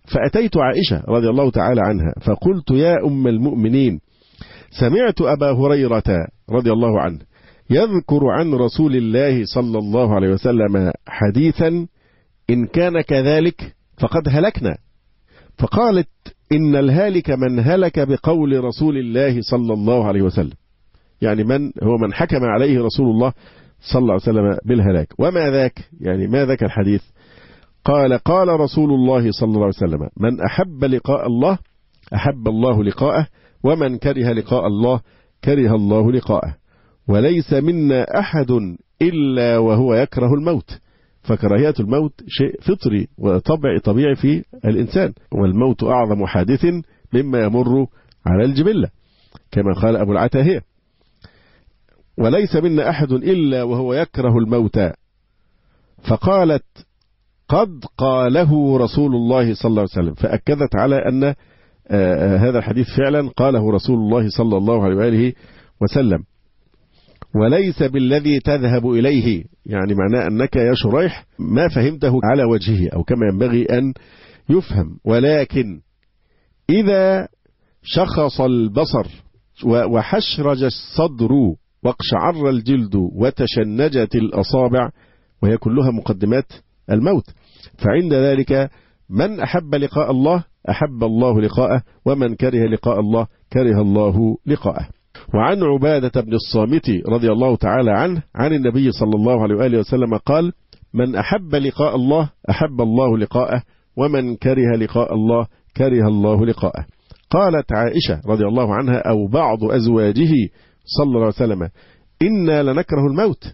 فأتيت عائشة رضي الله تعالى عنها فقلت يا أم المؤمنين سمعت أبا هريرة رضي الله عنه يذكر عن رسول الله صلى الله عليه وسلم حديثا إن كان كذلك فقد هلكنا. فقالت إن الهالك من هلك بقول رسول الله صلى الله عليه وسلم، يعني من هو من حكم عليه رسول الله صلى الله عليه وسلم بالهلاك. وما ذاك؟ يعني ما ذاك الحديث؟ قال قال رسول الله صلى الله عليه وسلم من أحب لقاء الله أحب الله لقاءه ومن كره لقاء الله كره الله لقاءه وليس منا أحد إلا وهو يكره الموت. فكراهية الموت شيء فطري وطبع طبيعي في الإنسان، والموت أعظم حادث مما يمر على الجبلة كما قال أبو العتاهية، وليس منا أحد إلا وهو يكره الموت. فقالت قد قاله رسول الله صلى الله عليه وسلم، فأكدت على أن هذا الحديث فعلا قاله رسول الله صلى الله عليه وآله وسلم. وليس بالذي تذهب إليه، يعني معناه أنك يا شريح ما فهمته على وجهه أو كما ينبغي أن يفهم، ولكن إذا شخص البصر وحشرج الصدر واقشعر الجلد وتشنجت الأصابع، وهي كلها مقدمات الموت، فعند ذلك من أحب لقاء الله أحب الله لقاءه ومن كره لقاء الله كره الله لقاءه. وعن عبادة بن الصامت رضي الله تعالى عنه عن النبي صلى الله عليه وآله وسلم قال من أحب لقاء الله أحب الله لقاءه ومن كره لقاء الله كره الله لقاءه. قالت عائشة رضي الله عنها أو بعض أزواجه صلى الله عليه وسلم إنا لنكره الموت.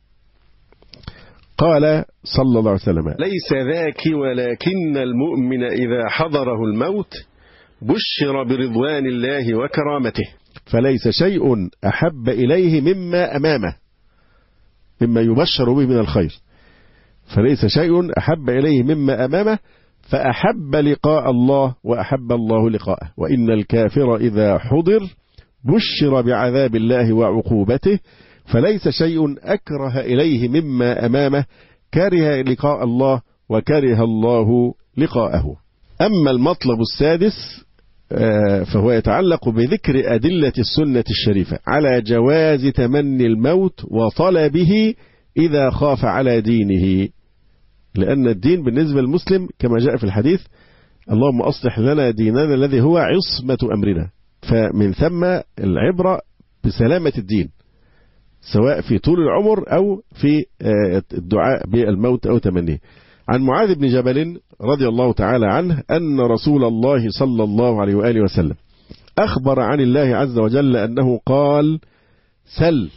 قال صلى الله عليه وسلم ليس ذاك ولكن المؤمن إذا حضره الموت بشر برضوان الله وكرامته، فليس شيء أحب إليه مما أمامه مما يبشر به من الخير، فليس شيء أحب إليه مما أمامه فأحب لقاء الله وأحب الله لقاءه. وإن الكافر إذا حضر بشر بعذاب الله وعقوبته، فليس شيء أكره إليه مما أمامه كره لقاء الله وكره الله لقاءه. أما المطلب السادس فهو يتعلق بذكر أدلة السنة الشريفة على جواز تمني الموت وطلبه إذا خاف على دينه، لأن الدين بالنسبة للمسلم كما جاء في الحديث اللهم أصلح لنا ديننا الذي هو عصمة أمرنا، فمن ثم العبرة بسلامة الدين سواء في طول العمر أو في الدعاء بالموت أو تمنيه. عن معاذ بن جبل رضي الله تعالى عنه أن رسول الله صلى الله عليه وآله وسلم أخبر عن الله عز وجل أنه قال سل.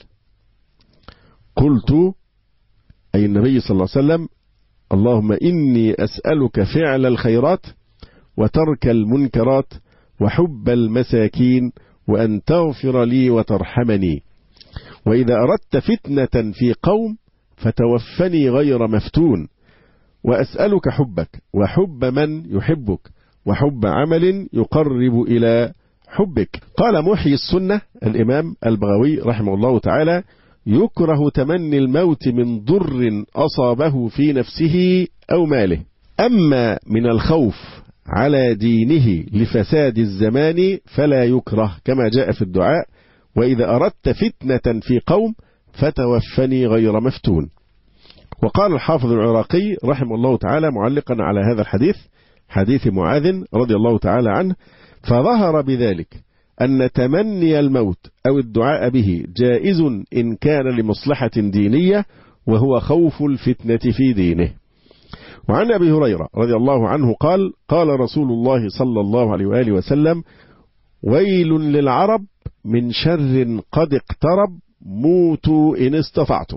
قلت أي النبي صلى الله عليه وسلم اللهم إني أسألك فعل الخيرات وترك المنكرات وحب المساكين وأن تغفر لي وترحمني، وإذا أردت فتنة في قوم فتوفني غير مفتون، وأسألك حبك وحب من يحبك وحب عمل يقرب إلى حبك. قال محيي السنة الإمام البغوي رحمه الله تعالى يكره تمني الموت من ضر أصابه في نفسه أو ماله، أما من الخوف على دينه لفساد الزمان فلا يكره كما جاء في الدعاء وإذا أردت فتنة في قوم فتوفني غير مفتون. وقال الحافظ العراقي رحمه الله تعالى معلقا على هذا الحديث حديث معاذ رضي الله تعالى عنه فظهر بذلك أن تمني الموت أو الدعاء به جائز إن كان لمصلحة دينية وهو خوف الفتنة في دينه. وعن أبي هريرة رضي الله عنه قال قال رسول الله صلى الله عليه وآله وسلم ويل للعرب من شر قد اقترب موتوا إن استطعتم.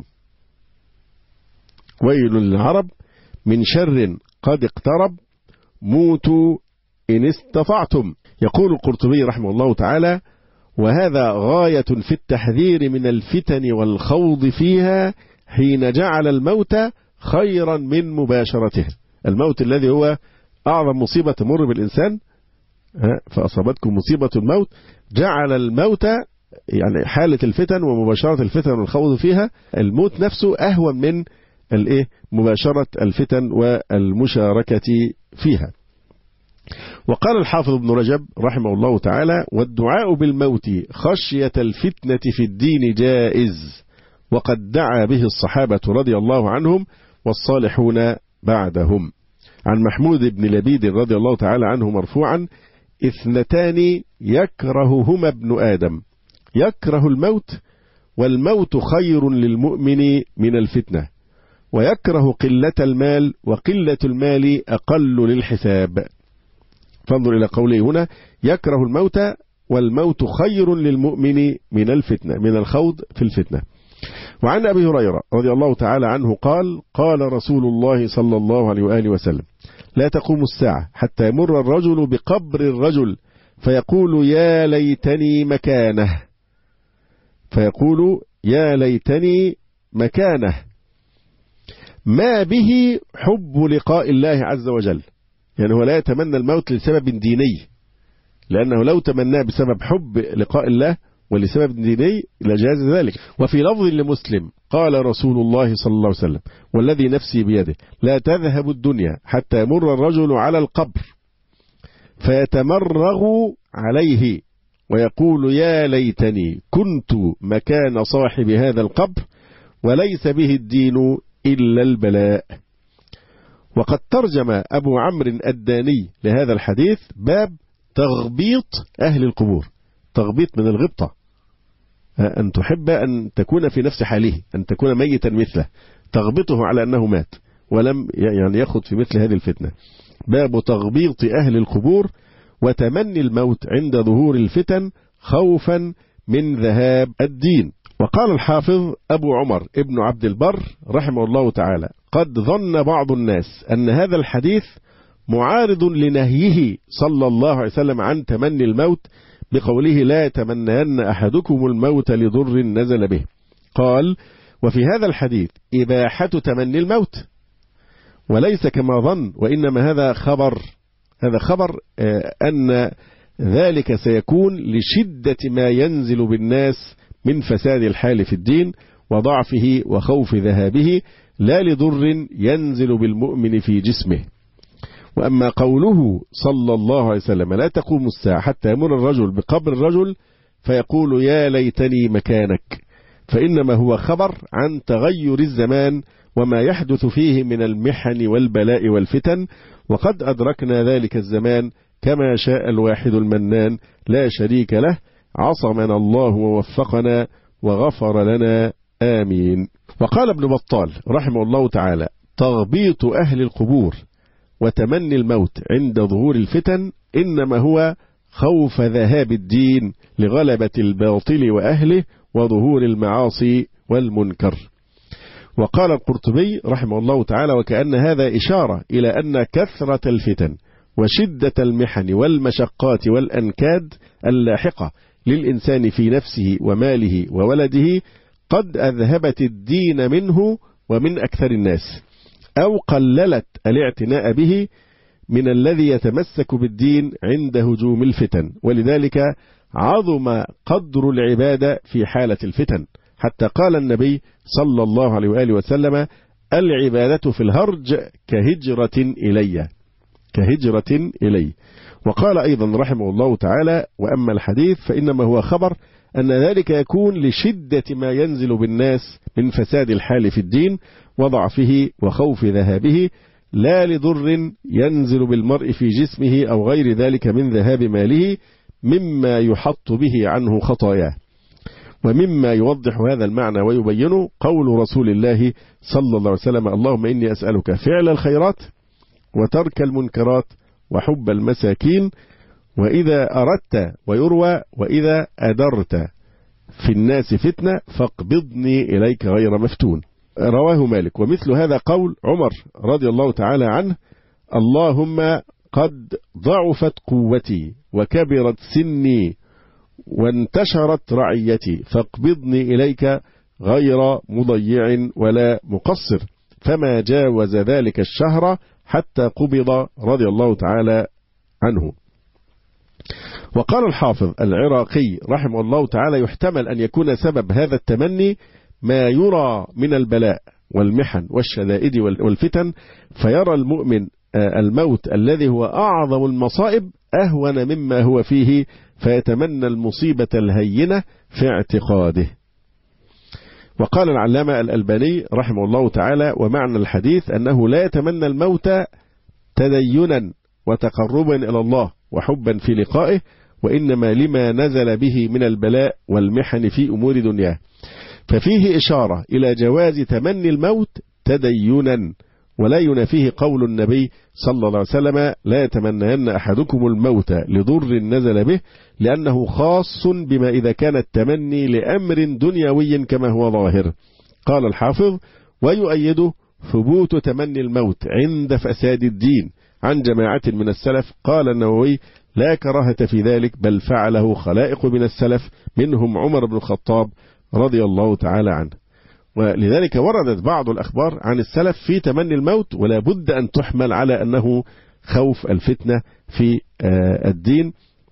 ويل للعرب من شر قد اقترب موتوا إن استطعتم. يقول القرطبي رحمه الله تعالى وهذا غاية في التحذير من الفتن والخوض فيها حين جعل الموت خيرا من مباشرته. الموت الذي هو أعظم مصيبة تمر بالإنسان فأصابتكم مصيبة الموت، جعل الموت يعني حالة الفتن ومباشرة الفتن والخوض فيها الموت نفسه أهون من الإيه مباشرة الفتن والمشاركة فيها. وقال الحافظ ابن رجب رحمه الله تعالى: والدعاء بالموت خشية الفتنة في الدين جائز، وقد دعا به الصحابة رضي الله عنهم والصالحون بعدهم. عن محمود بن لبيد رضي الله تعالى عنه مرفوعا: اثنتان يكرههما ابن آدم، يكره الموت، والموت خير للمؤمن من الفتنة، ويكره قلة المال، وقلة المال أقل للحساب. فانظر إلى قوله هنا: يكره الموت، والموت خير للمؤمن من الفتنة، من الخوض في الفتنة. وعن أبي هريرة رضي الله تعالى عنه قال: قال رسول الله صلى الله عليه وآله وسلم: لا تقوم الساعة حتى يمر الرجل بقبر الرجل فيقول يا ليتني مكانه، فيقول يا ليتني مكانه، ما به حب لقاء الله عز وجل. يعني هو لا يتمنى الموت لسبب ديني، لأنه لو تمناه بسبب حب لقاء الله ولسبب ديني لجاز ذلك. وفي لفظ لمسلم قال رسول الله صلى الله عليه وسلم: والذي نفسي بيده لا تذهب الدنيا حتى يمر الرجل على القبر فيتمرغ عليه ويقول يا ليتني كنت مكان صاحب هذا القبر، وليس به الدين إلا البلاء. وقد ترجم أبو عمرو الداني لهذا الحديث باب تغبيط أهل القبور. تغبيط من الغبطة، أن تحب أن تكون في نفس حاله، أن تكون ميتا مثله، تغبطه على أنه مات ولم يعني يخض في مثل هذه الفتنة. باب تغبيط أهل القبور وتمني الموت عند ظهور الفتن خوفا من ذهاب الدين. وقال الحافظ أبو عمر ابن عبد البر رحمه الله تعالى: قد ظن بعض الناس أن هذا الحديث معارض لنهيه صلى الله عليه وسلم عن تمني الموت بقوله لا يتمنين أحدكم الموت لضر نزل به. قال: وفي هذا الحديث إباحة تمني الموت، وليس كما ظن، وإنما هذا خبر، هذا خبر أن ذلك سيكون لشدة ما ينزل بالناس من فساد الحال في الدين وضعفه وخوف ذهابه، لا لضر ينزل بالمؤمن في جسمه. وأما قوله صلى الله عليه وسلم لا تقوم الساعة حتى يمر الرجل بقبر الرجل فيقول يا ليتني مكانك، فإنما هو خبر عن تغير الزمان وما يحدث فيه من المحن والبلاء والفتن، وقد أدركنا ذلك الزمان كما شاء الواحد المنان لا شريك له، عصمنا الله ووفقنا وغفر لنا آمين. وقال ابن بطال رحمه الله تعالى: تغبيط أهل القبور وتمني الموت عند ظهور الفتن إنما هو خوف ذهاب الدين لغلبة الباطل وأهله وظهور المعاصي والمنكر. وقال القرطبي رحمه الله تعالى: وكأن هذا إشارة إلى أن كثرة الفتن وشدة المحن والمشقات والأنكاد اللاحقة للإنسان في نفسه وماله وولده قد أذهبت الدين منه ومن أكثر الناس، أو قللت الاعتناء به من الذي يتمسك بالدين عند هجوم الفتن، ولذلك عظم قدر العبادة في حالة الفتن، حتى قال النبي صلى الله عليه وآله وسلم: العبادة في الهرج كهجرة إلي، كهجرة إلي. وقال أيضا رحمه الله تعالى: وأما الحديث فإنما هو خبر أن ذلك يكون لشدة ما ينزل بالناس من فساد الحال في الدين وضعفه وخوف ذهابه، لا لضر ينزل بالمرء في جسمه أو غير ذلك من ذهاب ماله مما يحط به عنه خطاياه. ومما يوضح هذا المعنى ويبينه قول رسول الله صلى الله عليه وسلم: اللهم إني أسألك فعل الخيرات وترك المنكرات وحب المساكين، وإذا أردت، ويروى وإذا أدرت في الناس فتنة فاقبضني إليك غير مفتون. رواه مالك. ومثل هذا قول عمر رضي الله تعالى عنه: اللهم قد ضعفت قوتي وكبرت سني وانتشرت رعيتي فاقبضني إليك غير مضيع ولا مقصر، فما جاوز ذلك الشهر حتى قبض رضي الله تعالى عنه. وقال الحافظ العراقي رحمه الله تعالى: يحتمل أن يكون سبب هذا التمني ما يرى من البلاء والمحن والشدائد والفتن، فيرى المؤمن الموت الذي هو أعظم المصائب أهون مما هو فيه، فيتمنى المصيبة الهينة في اعتقاده. وقال العلامة الألباني رحمه الله تعالى: ومعنى الحديث أنه لا يتمنى الموت تدينا وتقربا إلى الله وحبا في لقائه، وإنما لما نزل به من البلاء والمحن في أمور دنياه. ففيه إشارة إلى جواز تمني الموت تدينا، ولا ينافيه قول النبي صلى الله عليه وسلم: لا يتمنين أحدكم الموت لضر نزل به، لأنه خاص بما إذا كان التمني لأمر دنيوي كما هو ظاهر. قال الحافظ: ويؤيده ثبوت تمني الموت عند فساد الدين عن جماعة من السلف. قال النووي: لا كراهة في ذلك، بل فعله خلائق من السلف، منهم عمر بن الخطاب رضي الله تعالى عنه. ولذلك وردت بعض الأخبار عن السلف في تمني الموت، ولا بد أن تحمل على أنه خوف الفتنة في الدين.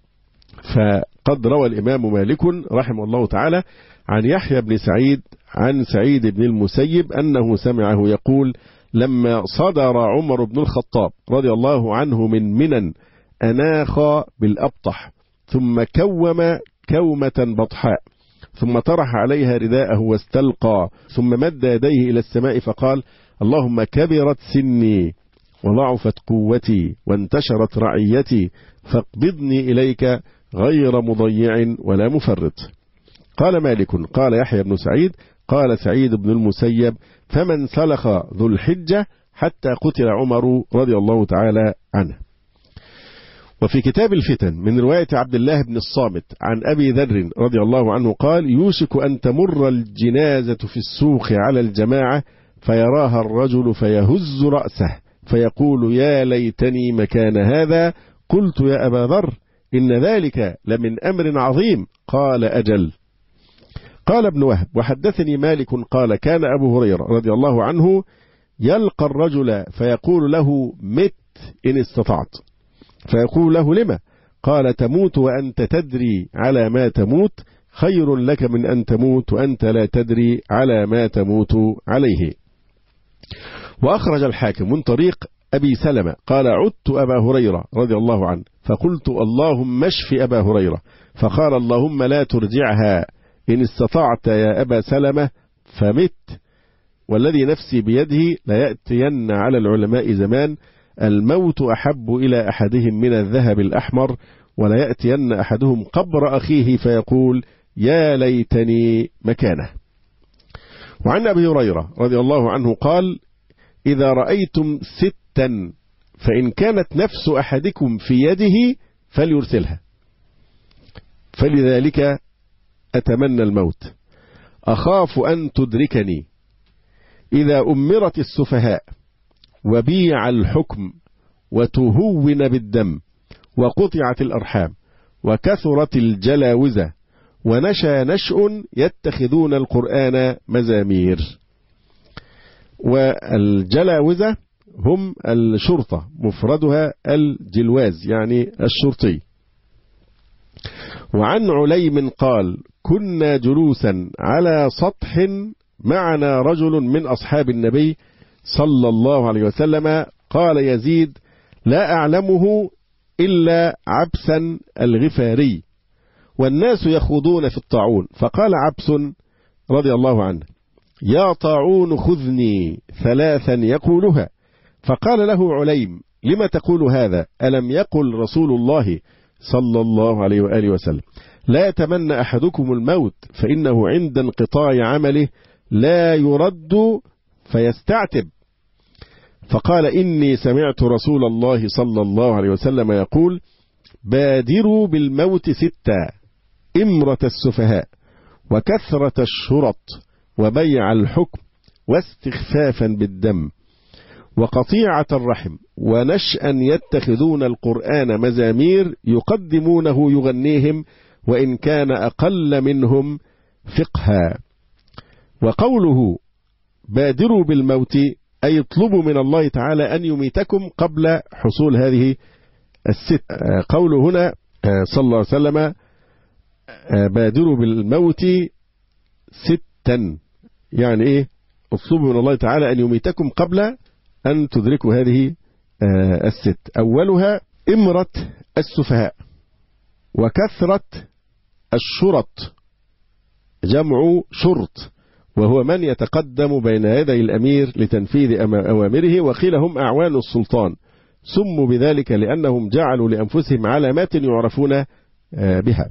فقد روى الإمام مالك رحمه الله تعالى عن يحيى بن سعيد عن سعيد بن المسيب أنه سمعه يقول: لما صدر عمر بن الخطاب رضي الله عنه من منن أناخ بالأبطح، ثم كوم كومة بطحاء، ثم طرح عليها رداءه واستلقى، ثم مد يديه إلى السماء فقال: اللهم كبرت سني وضعفت قوتي وانتشرت رعيتي، فاقبضني إليك غير مضيع ولا مفرط. قال مالك: قال يحيى بن سعيد: قال سعيد بن المسيب: فمن سلخ ذو الحجة حتى قتل عمر رضي الله تعالى عنه. وفي كتاب الفتن من رواية عبد الله بن الصامت عن أبي ذر رضي الله عنه قال: يوشك أن تمر الجنازة في السوق على الجماعة، فيراها الرجل فيهز رأسه فيقول: يا ليتني مكان هذا. قلت: يا أبا ذر، إن ذلك لمن أمر عظيم. قال: أجل. قال ابن وهب: وحدثني مالك قال: كان أبو هريرة رضي الله عنه يلقى الرجل فيقول له: مت إن استطعت. فيقول له: لما؟ قال: تموت وأنت تدري على ما تموت، خير لك من أن تموت وأنت لا تدري على ما تموت عليه. وأخرج الحاكم من طريق أبي سلمة قال: عدت أبا هريرة رضي الله عنه فقلت: اللهم اشف أبا هريرة. فقال: اللهم لا ترجعها إن استطعت يا أبا سلمة فمت. والذي نفسي بيده ليأتين على العلماء زمان الموت أحب إلى أحدهم من الذهب الأحمر، ولا يأتين أحدهم قبر أخيه فيقول: يا ليتني مكانه. وعن أبي هريرة رضي الله عنه قال: إذا رأيتم ستا فإن كانت نفس أحدكم في يده فليرسلها، فلذلك أتمنى الموت، أخاف أن تدركني إذا أمرت السفهاء وبيع الحكم وتهون بالدم وقطعت الأرحام وكثرت الجلاوزة ونشى نشء يتخذون القرآن مزامير. والجلاوزة هم الشرطة، مفردها الجلواز يعني الشرطي. وعن عليم قال: كنا جلوسا على سطح معنا رجل من أصحاب النبي صلى الله عليه وسلم. قال يزيد: لا أعلمه إلا عبسا الغفاري، والناس يخوضون في الطاعون. فقال عبس رضي الله عنه: يا طاعون خذني ثلاثا يقولها. فقال له عليم: لم تقول هذا؟ ألم يقل رسول الله صلى الله عليه وآله وسلم: لا يتمنى أحدكم الموت فإنه عند انقطاع عمله لا يرد فيستعتب. فقال: إني سمعت رسول الله صلى الله عليه وسلم يقول: بادروا بالموت ستا: إمرة السفهاء وكثرة الشرط وبيع الحكم واستخفافا بالدم وقطيعة الرحم ونشأا يتخذون القرآن مزامير يقدمونه يغنيهم وإن كان أقل منهم فقها. وقوله بادروا بالموت أي اطلبوا من الله تعالى أن يميتكم قبل حصول هذه الست. قوله هنا صلى الله عليه وسلم: بادروا بالموت ستا، يعني إيه؟ اطلبوا من الله تعالى أن يميتكم قبل أن تدركوا هذه الست. أولها إمرة السفهاء، وكثرة الشرط، جمع شرط، وهو من يتقدم بين يدي الأمير لتنفيذ أوامره، وقيل هم أعوان السلطان، سموا بذلك لأنهم جعلوا لأنفسهم علامات يعرفون بها.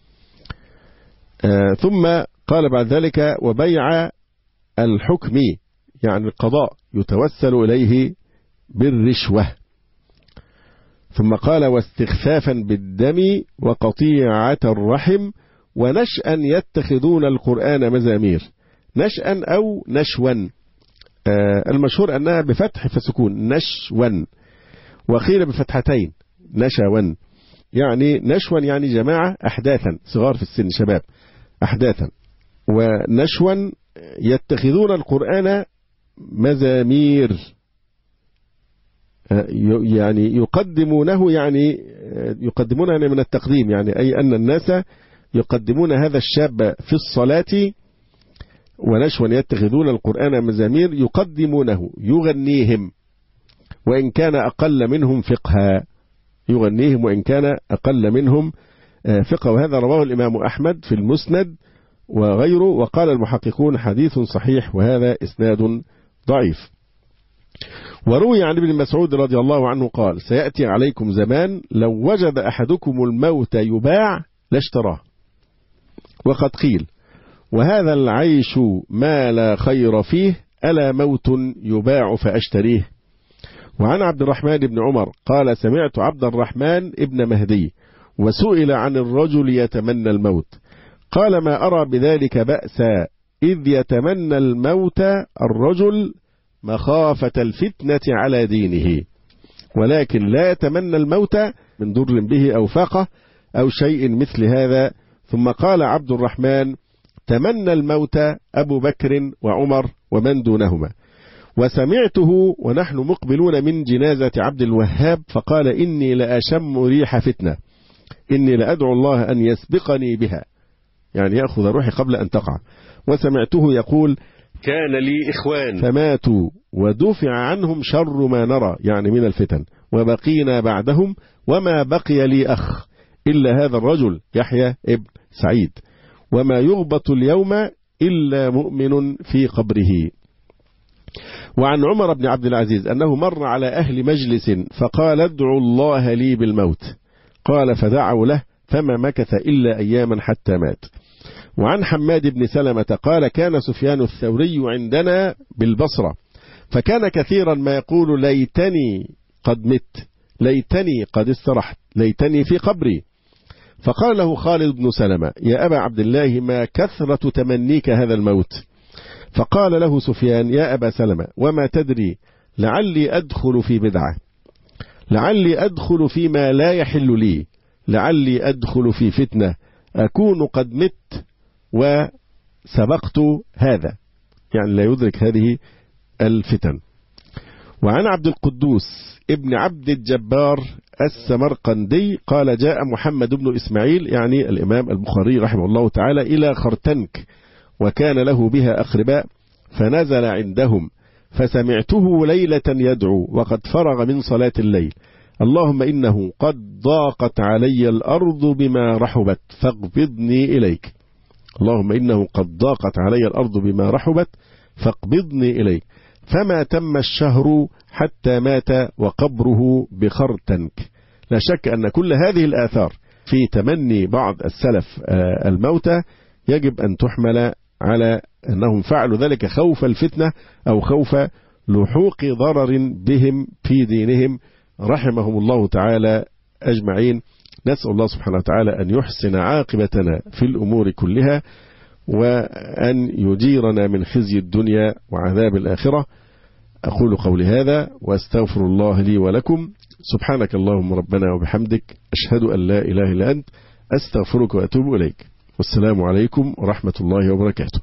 ثم قال بعد ذلك وبيع الحكم، يعني القضاء يتوسل إليه بالرشوة. ثم قال واستخفافا بالدم وقطيعة الرحم ونشأا يتخذون القرآن مزامير. نشأا أو نشوا، المشهور أنها بفتح فسكون نشوا، وقيل بفتحتين نشوا، يعني نشوا يعني جماعة أحداثا صغار في السن شباب أحداثا، ونشوا يتخذون القرآن مزامير، يعني يقدمونه، يعني يقدمونه من التقديم، يعني أي أن الناس يقدمون هذا الشاب في الصلاة. ونشوا يتخذون القرآن مزامير يقدمونه، يغنيهم وإن كان أقل منهم فقها، يغنيهم وإن كان أقل منهم فقه. وهذا رواه الإمام أحمد في المسند وغيره، وقال المحققون حديث صحيح وهذا إسناد ضعيف. وروي عن ابن مسعود رضي الله عنه قال سيأتي عليكم زمان لو وجد أحدكم الموت يباع لاشتراه. وقد قيل وهذا العيش ما لا خير فيه ألا موت يباع فأشتريه. وعن عبد الرحمن بن عمر قال سمعت عبد الرحمن ابن مهدي وسئل عن الرجل يتمنى الموت قال ما أرى بذلك بأسا إذ يتمنى الموت الرجل مخافة الفتنة على دينه، ولكن لا يتمنى الموت من ضر به أو فاقة أو شيء مثل هذا. ثم قال عبد الرحمن تمنى الموت أبو بكر وعمر ومن دونهما. وسمعته ونحن مقبلون من جنازة عبد الوهاب فقال إني لأشم ريح فتنة، إني لأدعو الله أن يسبقني بها، يعني يأخذ روحي قبل أن تقع. وسمعته يقول كان لي إخوان فماتوا ودفع عنهم شر ما نرى، يعني من الفتن، وبقينا بعدهم وما بقي لي أخ إلا هذا الرجل يحيى ابن سعيد، وما يغبط اليوم إلا مؤمن في قبره. وعن عمر بن عبد العزيز أنه مر على أهل مجلس فقال ادعوا الله لي بالموت، قال فدعوا له فما مكث إلا أياما حتى مات. وعن حماد بن سلمة قال كان سفيان الثوري عندنا بالبصرة فكان كثيرا ما يقول ليتني قد مت، ليتني قد استرحت، ليتني في قبري. فقال له خالد بن سلمة يا أبا عبد الله ما كثرة تمنيك هذا الموت؟ فقال له سفيان يا أبا سلمة وما تدري لعلي أدخل في بدعة، لعلي أدخل فيما لا يحل لي، لعلي أدخل في فتنة أكون قد مت وسبقت هذا، يعني لا يدرك هذه الفتن. وعن عبد القدوس ابن عبد الجبار السمرقندي قال جاء محمد بن إسماعيل يعني الإمام البخاري رحمه الله تعالى إلى خرتنك وكان له بها أقرباء فنزل عندهم فسمعته ليلة يدعو وقد فرغ من صلاة الليل اللهم إنه قد ضاقت علي الأرض بما رحبت فاقبضني إليك، اللهم إنه قد ضاقت علي الأرض بما رحبت فاقبضني إليك. فما تم الشهر حتى مات وقبره بخرتنك. لا شك أن كل هذه الآثار في تمني بعض السلف الموتى يجب أن تحمل على أنهم فعلوا ذلك خوف الفتنة أو خوف لحوق ضرر بهم في دينهم رحمهم الله تعالى أجمعين. نسأل الله سبحانه وتعالى أن يحسن عاقبتنا في الأمور كلها وأن يجيرنا من خزي الدنيا وعذاب الآخرة. أقول قولي هذا وأستغفر الله لي ولكم. سبحانك اللهم ربنا وبحمدك أشهد أن لا إله إلا أنت أستغفرك وأتوب إليك. والسلام عليكم ورحمة الله وبركاته.